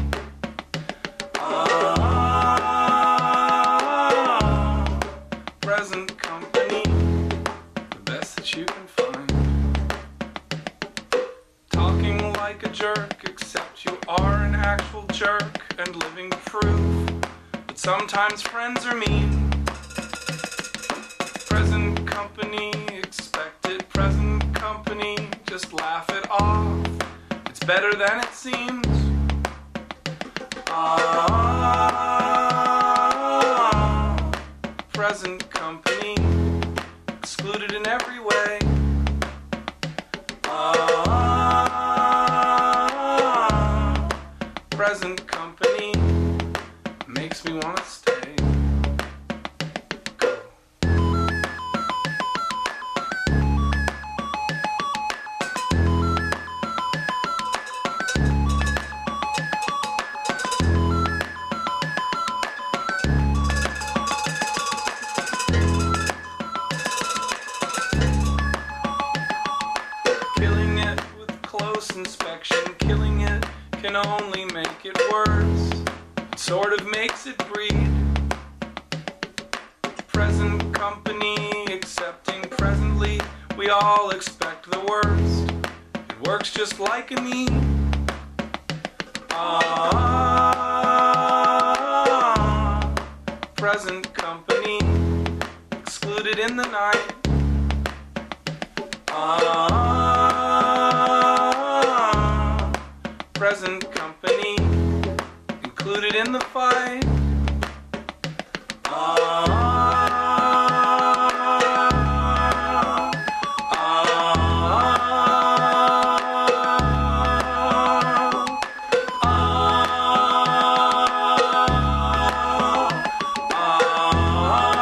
Present company, the best that you can find. Talking like a jerk, except you are an actual jerk and living proof. But sometimes friends are mean. Present company, expected present company, just laugh it off. It's better than it seems. Ah, present company, excluded in every way. Ah, present company, makes me want to stay. Inspection, killing it can only make it worse. It sort of makes it breed. Present company accepting presently, we all expect the worst. It works just like a meme. Ah, present company excluded in the night. Ah, present company included in the fight. Ah, ah, ah, ah,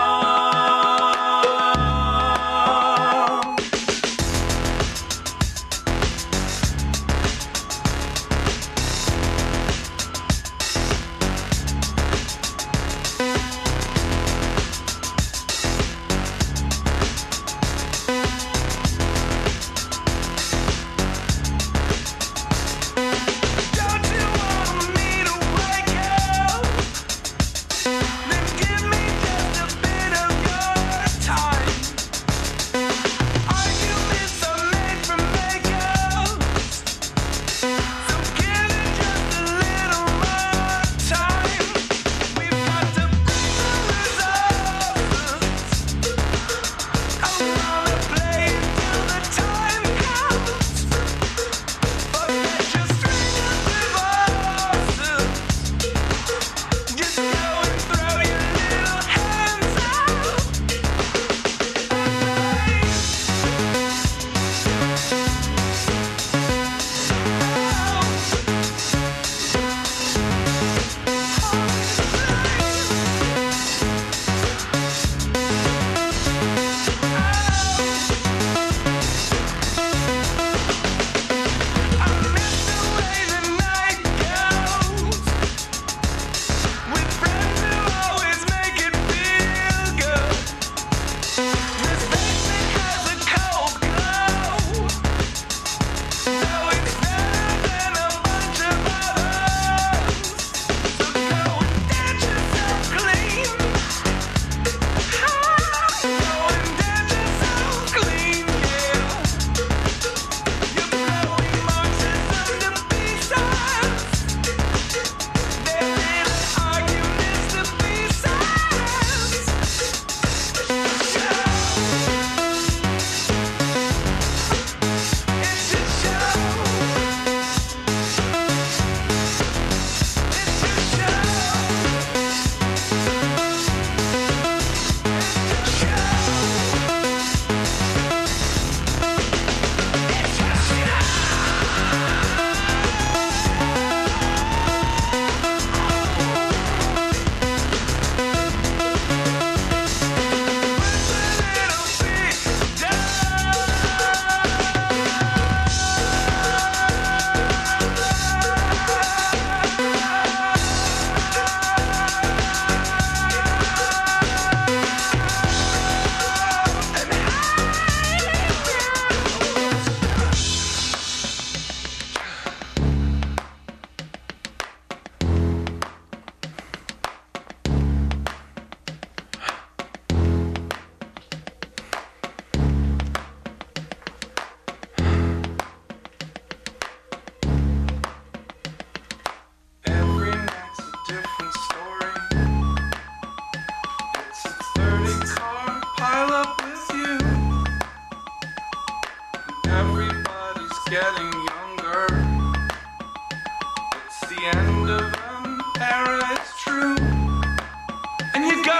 end of an era, it's true. And you go.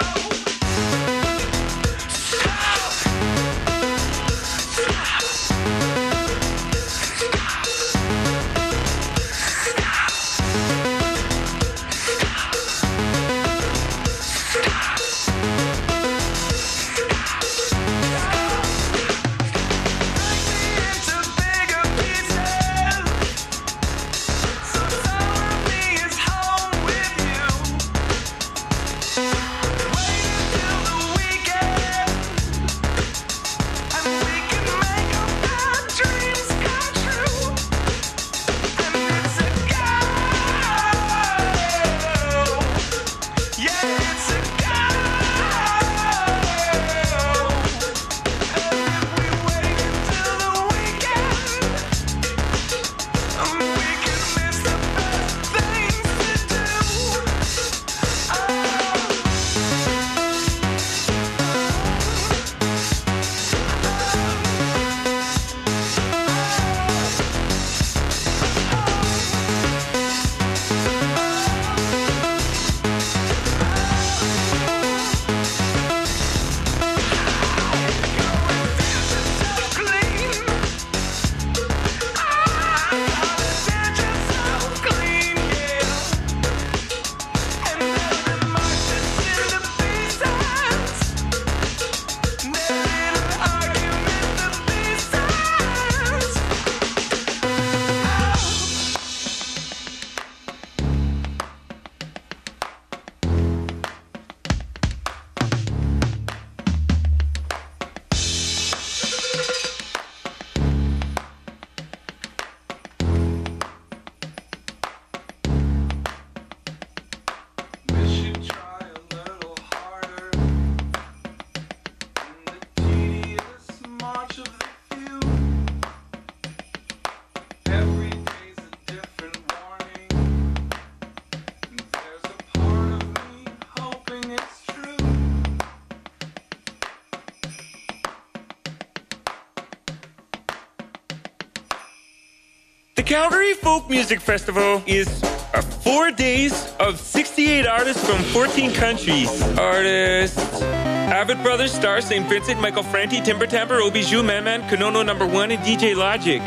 The Calgary Folk Music Festival is uh, four days of sixty-eight artists from fourteen countries. Artists: Avid Brothers, Star, Saint Vincent, Michael Franti, Timber Tamper, Obi Ju, Man Man, Konono Number One, and D J Logic.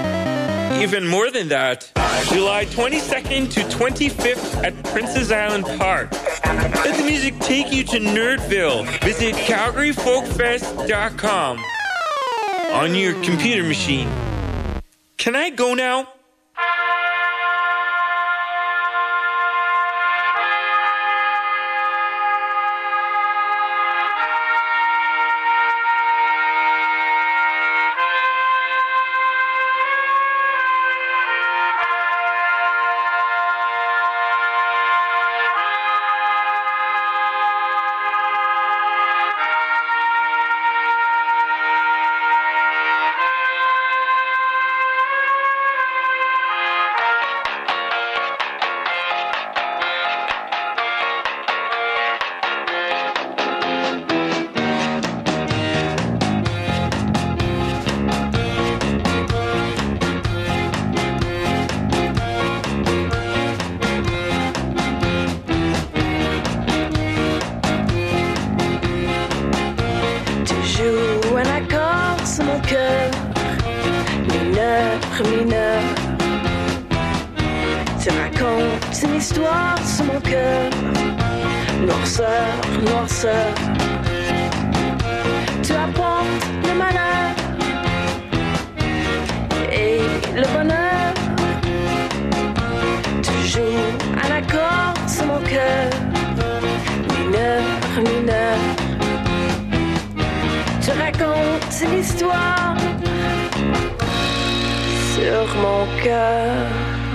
Even more than that, July twenty-second to twenty-fifth at Princess Island Park. Let the music take you to Nerdville. Visit calgary folk fest dot com on your computer machine. Can I go now? mineur. Tu racontes une histoire sur mon cœur. Noirceur, noirceur. Tu apportes le malheur et le bonheur. Tu joues un accord sur mon cœur. Mineur, mineur. Tu racontes une histoire sur mon cœur.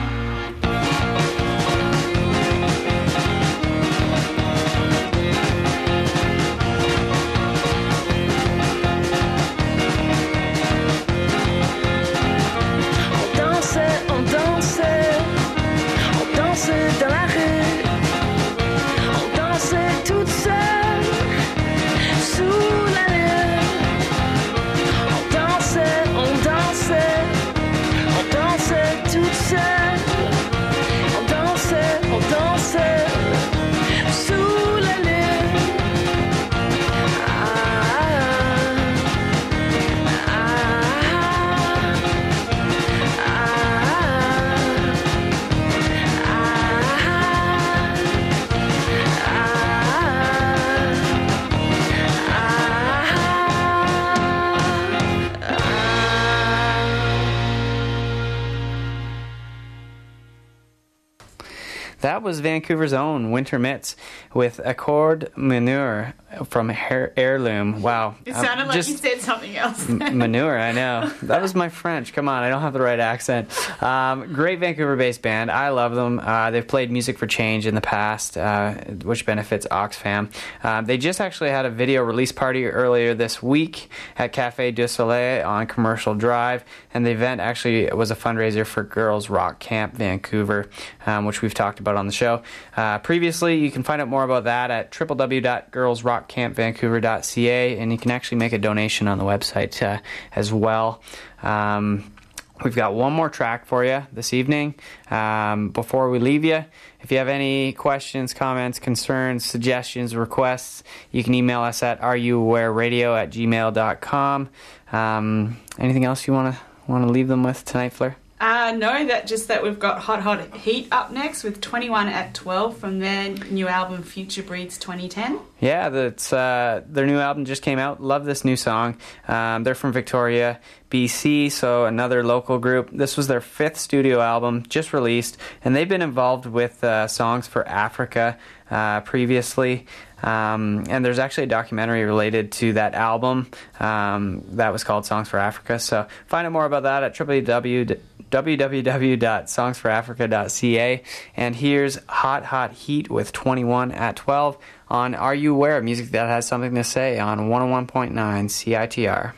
On dansait, on dansait, on dansait dans la rue. On dansait toute seule sous la lune. On dansait, on dansait, on dansait toute seule that was Vancouver's own Winter Mitts with Accord Manure from Hair- Heirloom. Wow. It sounded Um, like just you said something else. m- manure, I know. That was my French. Come on, I don't have the right accent. Um, great Vancouver-based band. I love them. Uh, they've played Music for Change in the past, uh, which benefits Oxfam. Um, they just actually had a video release party earlier this week at Café du Soleil on Commercial Drive, and the event actually was a fundraiser for Girls Rock Camp Vancouver, um, which we've talked about on the show uh, previously. You can find out more about that at w w w dot girls rock camp vancouver dot c a, and you can actually make a donation on the website uh, as well. Um, We've got one more track for you this evening. Um, before we leave you, if you have any questions, comments, concerns, suggestions, requests, you can email us at ruawareradio at gmail dot com. Um, anything else you want to want to leave them with tonight, Fleur? Uh, no, that just that we've got Hot Hot Heat up next with twenty-one at twelve from their new album Future Breeds twenty ten. Yeah, that's uh, their new album just came out. Love this new song. Um, they're from Victoria, B C, so another local group. This was their fifth studio album, just released, and they've been involved with uh, Songs for Africa uh, previously. Um, and there's actually a documentary related to that album um, that was called Songs for Africa. So find out more about that at w w w dot songs for africa dot c a. And here's Hot Hot Heat with twenty-one at twelve on Are You Aware of Music That Has Something to Say on one oh one point nine C I T R.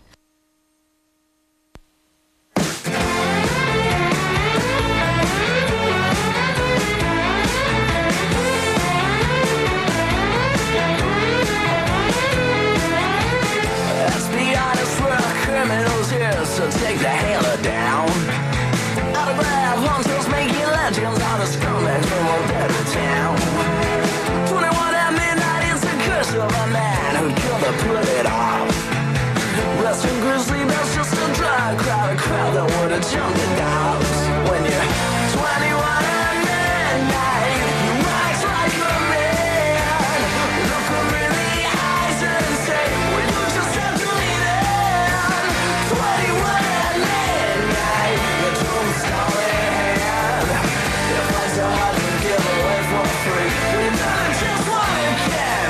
Let's be honest, we're criminals here, so take the hailer down. Autograph hunters making legends out of scumbag from a better town. twenty-one at midnight is the curse of a man who killed to put it off. Western grizzly, that's just a dry crowd, a crowd that would have jumped the dogs. When you're twenty-one at midnight, you act like a man. Look 'em in the eyes and say, well, you just have to lean in. twenty-one at midnight, your tombstone in hand. Your flights are hard to give away for free. We've done it just what we can.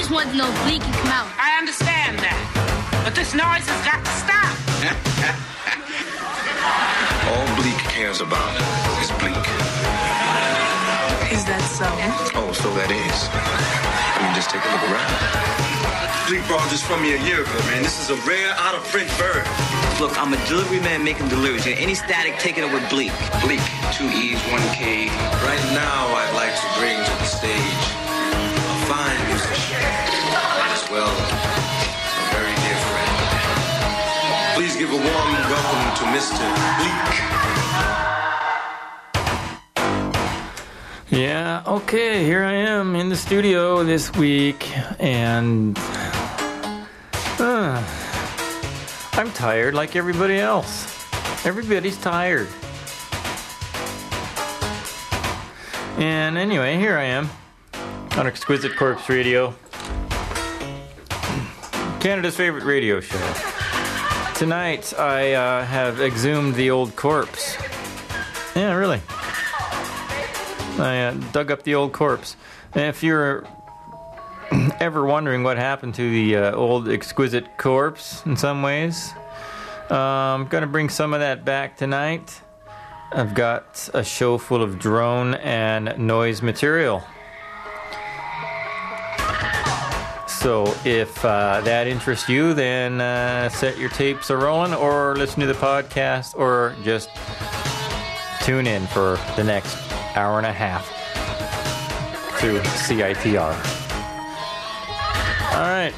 just want to know if Bleak can come out. I understand that. But this noise has got to stop. All Bleak cares about is Bleak. Is that so? Oh, so that is. I mean, just take a look around. Bleak brought this from me a year ago, man. This is a rare, out-of-print bird. Look, I'm a delivery man making deliveries. You know, any static, taking it with Bleak. Bleak, two E's, one K. Right now, I'd like to bring to the stage a fine musician, as well a very dear friend. Please give a warm welcome to Mister Bleak. Yeah, okay, here I am in the studio this week, and uh, I'm tired like everybody else. Everybody's tired. And anyway, here I am on Exquisite Corpse Radio, Canada's favorite radio show. Tonight I uh, have exhumed the old corpse. Yeah, really. I uh, dug up the old corpse. And if you're ever wondering what happened to the uh, old exquisite corpse in some ways, uh, I'm going to bring some of that back tonight. I've got a show full of drone and noise material. So if uh, that interests you, then uh, set your tapes a-rolling or listen to the podcast or just tune in for the next hour and a half to C I T R. All right.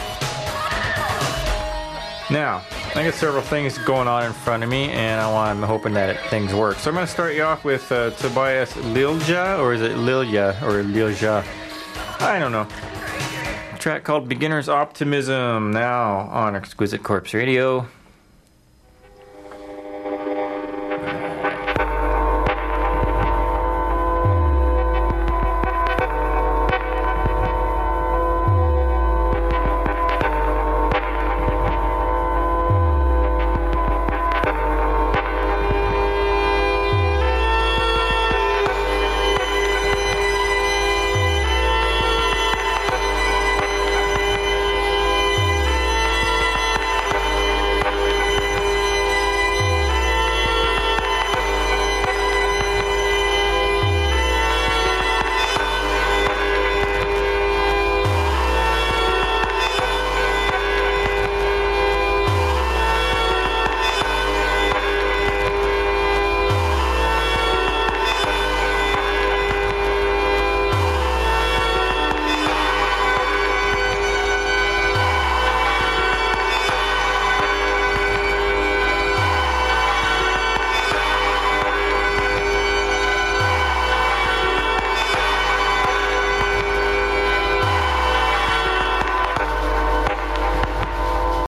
Now, I got several things going on in front of me, and I want, I'm hoping that things work. So I'm going to start you off with uh, Tobias Lilja, or is it Lilja, or Lilja? I don't know. A track called Beginner's Optimism, now on Exquisite Corpse Radio.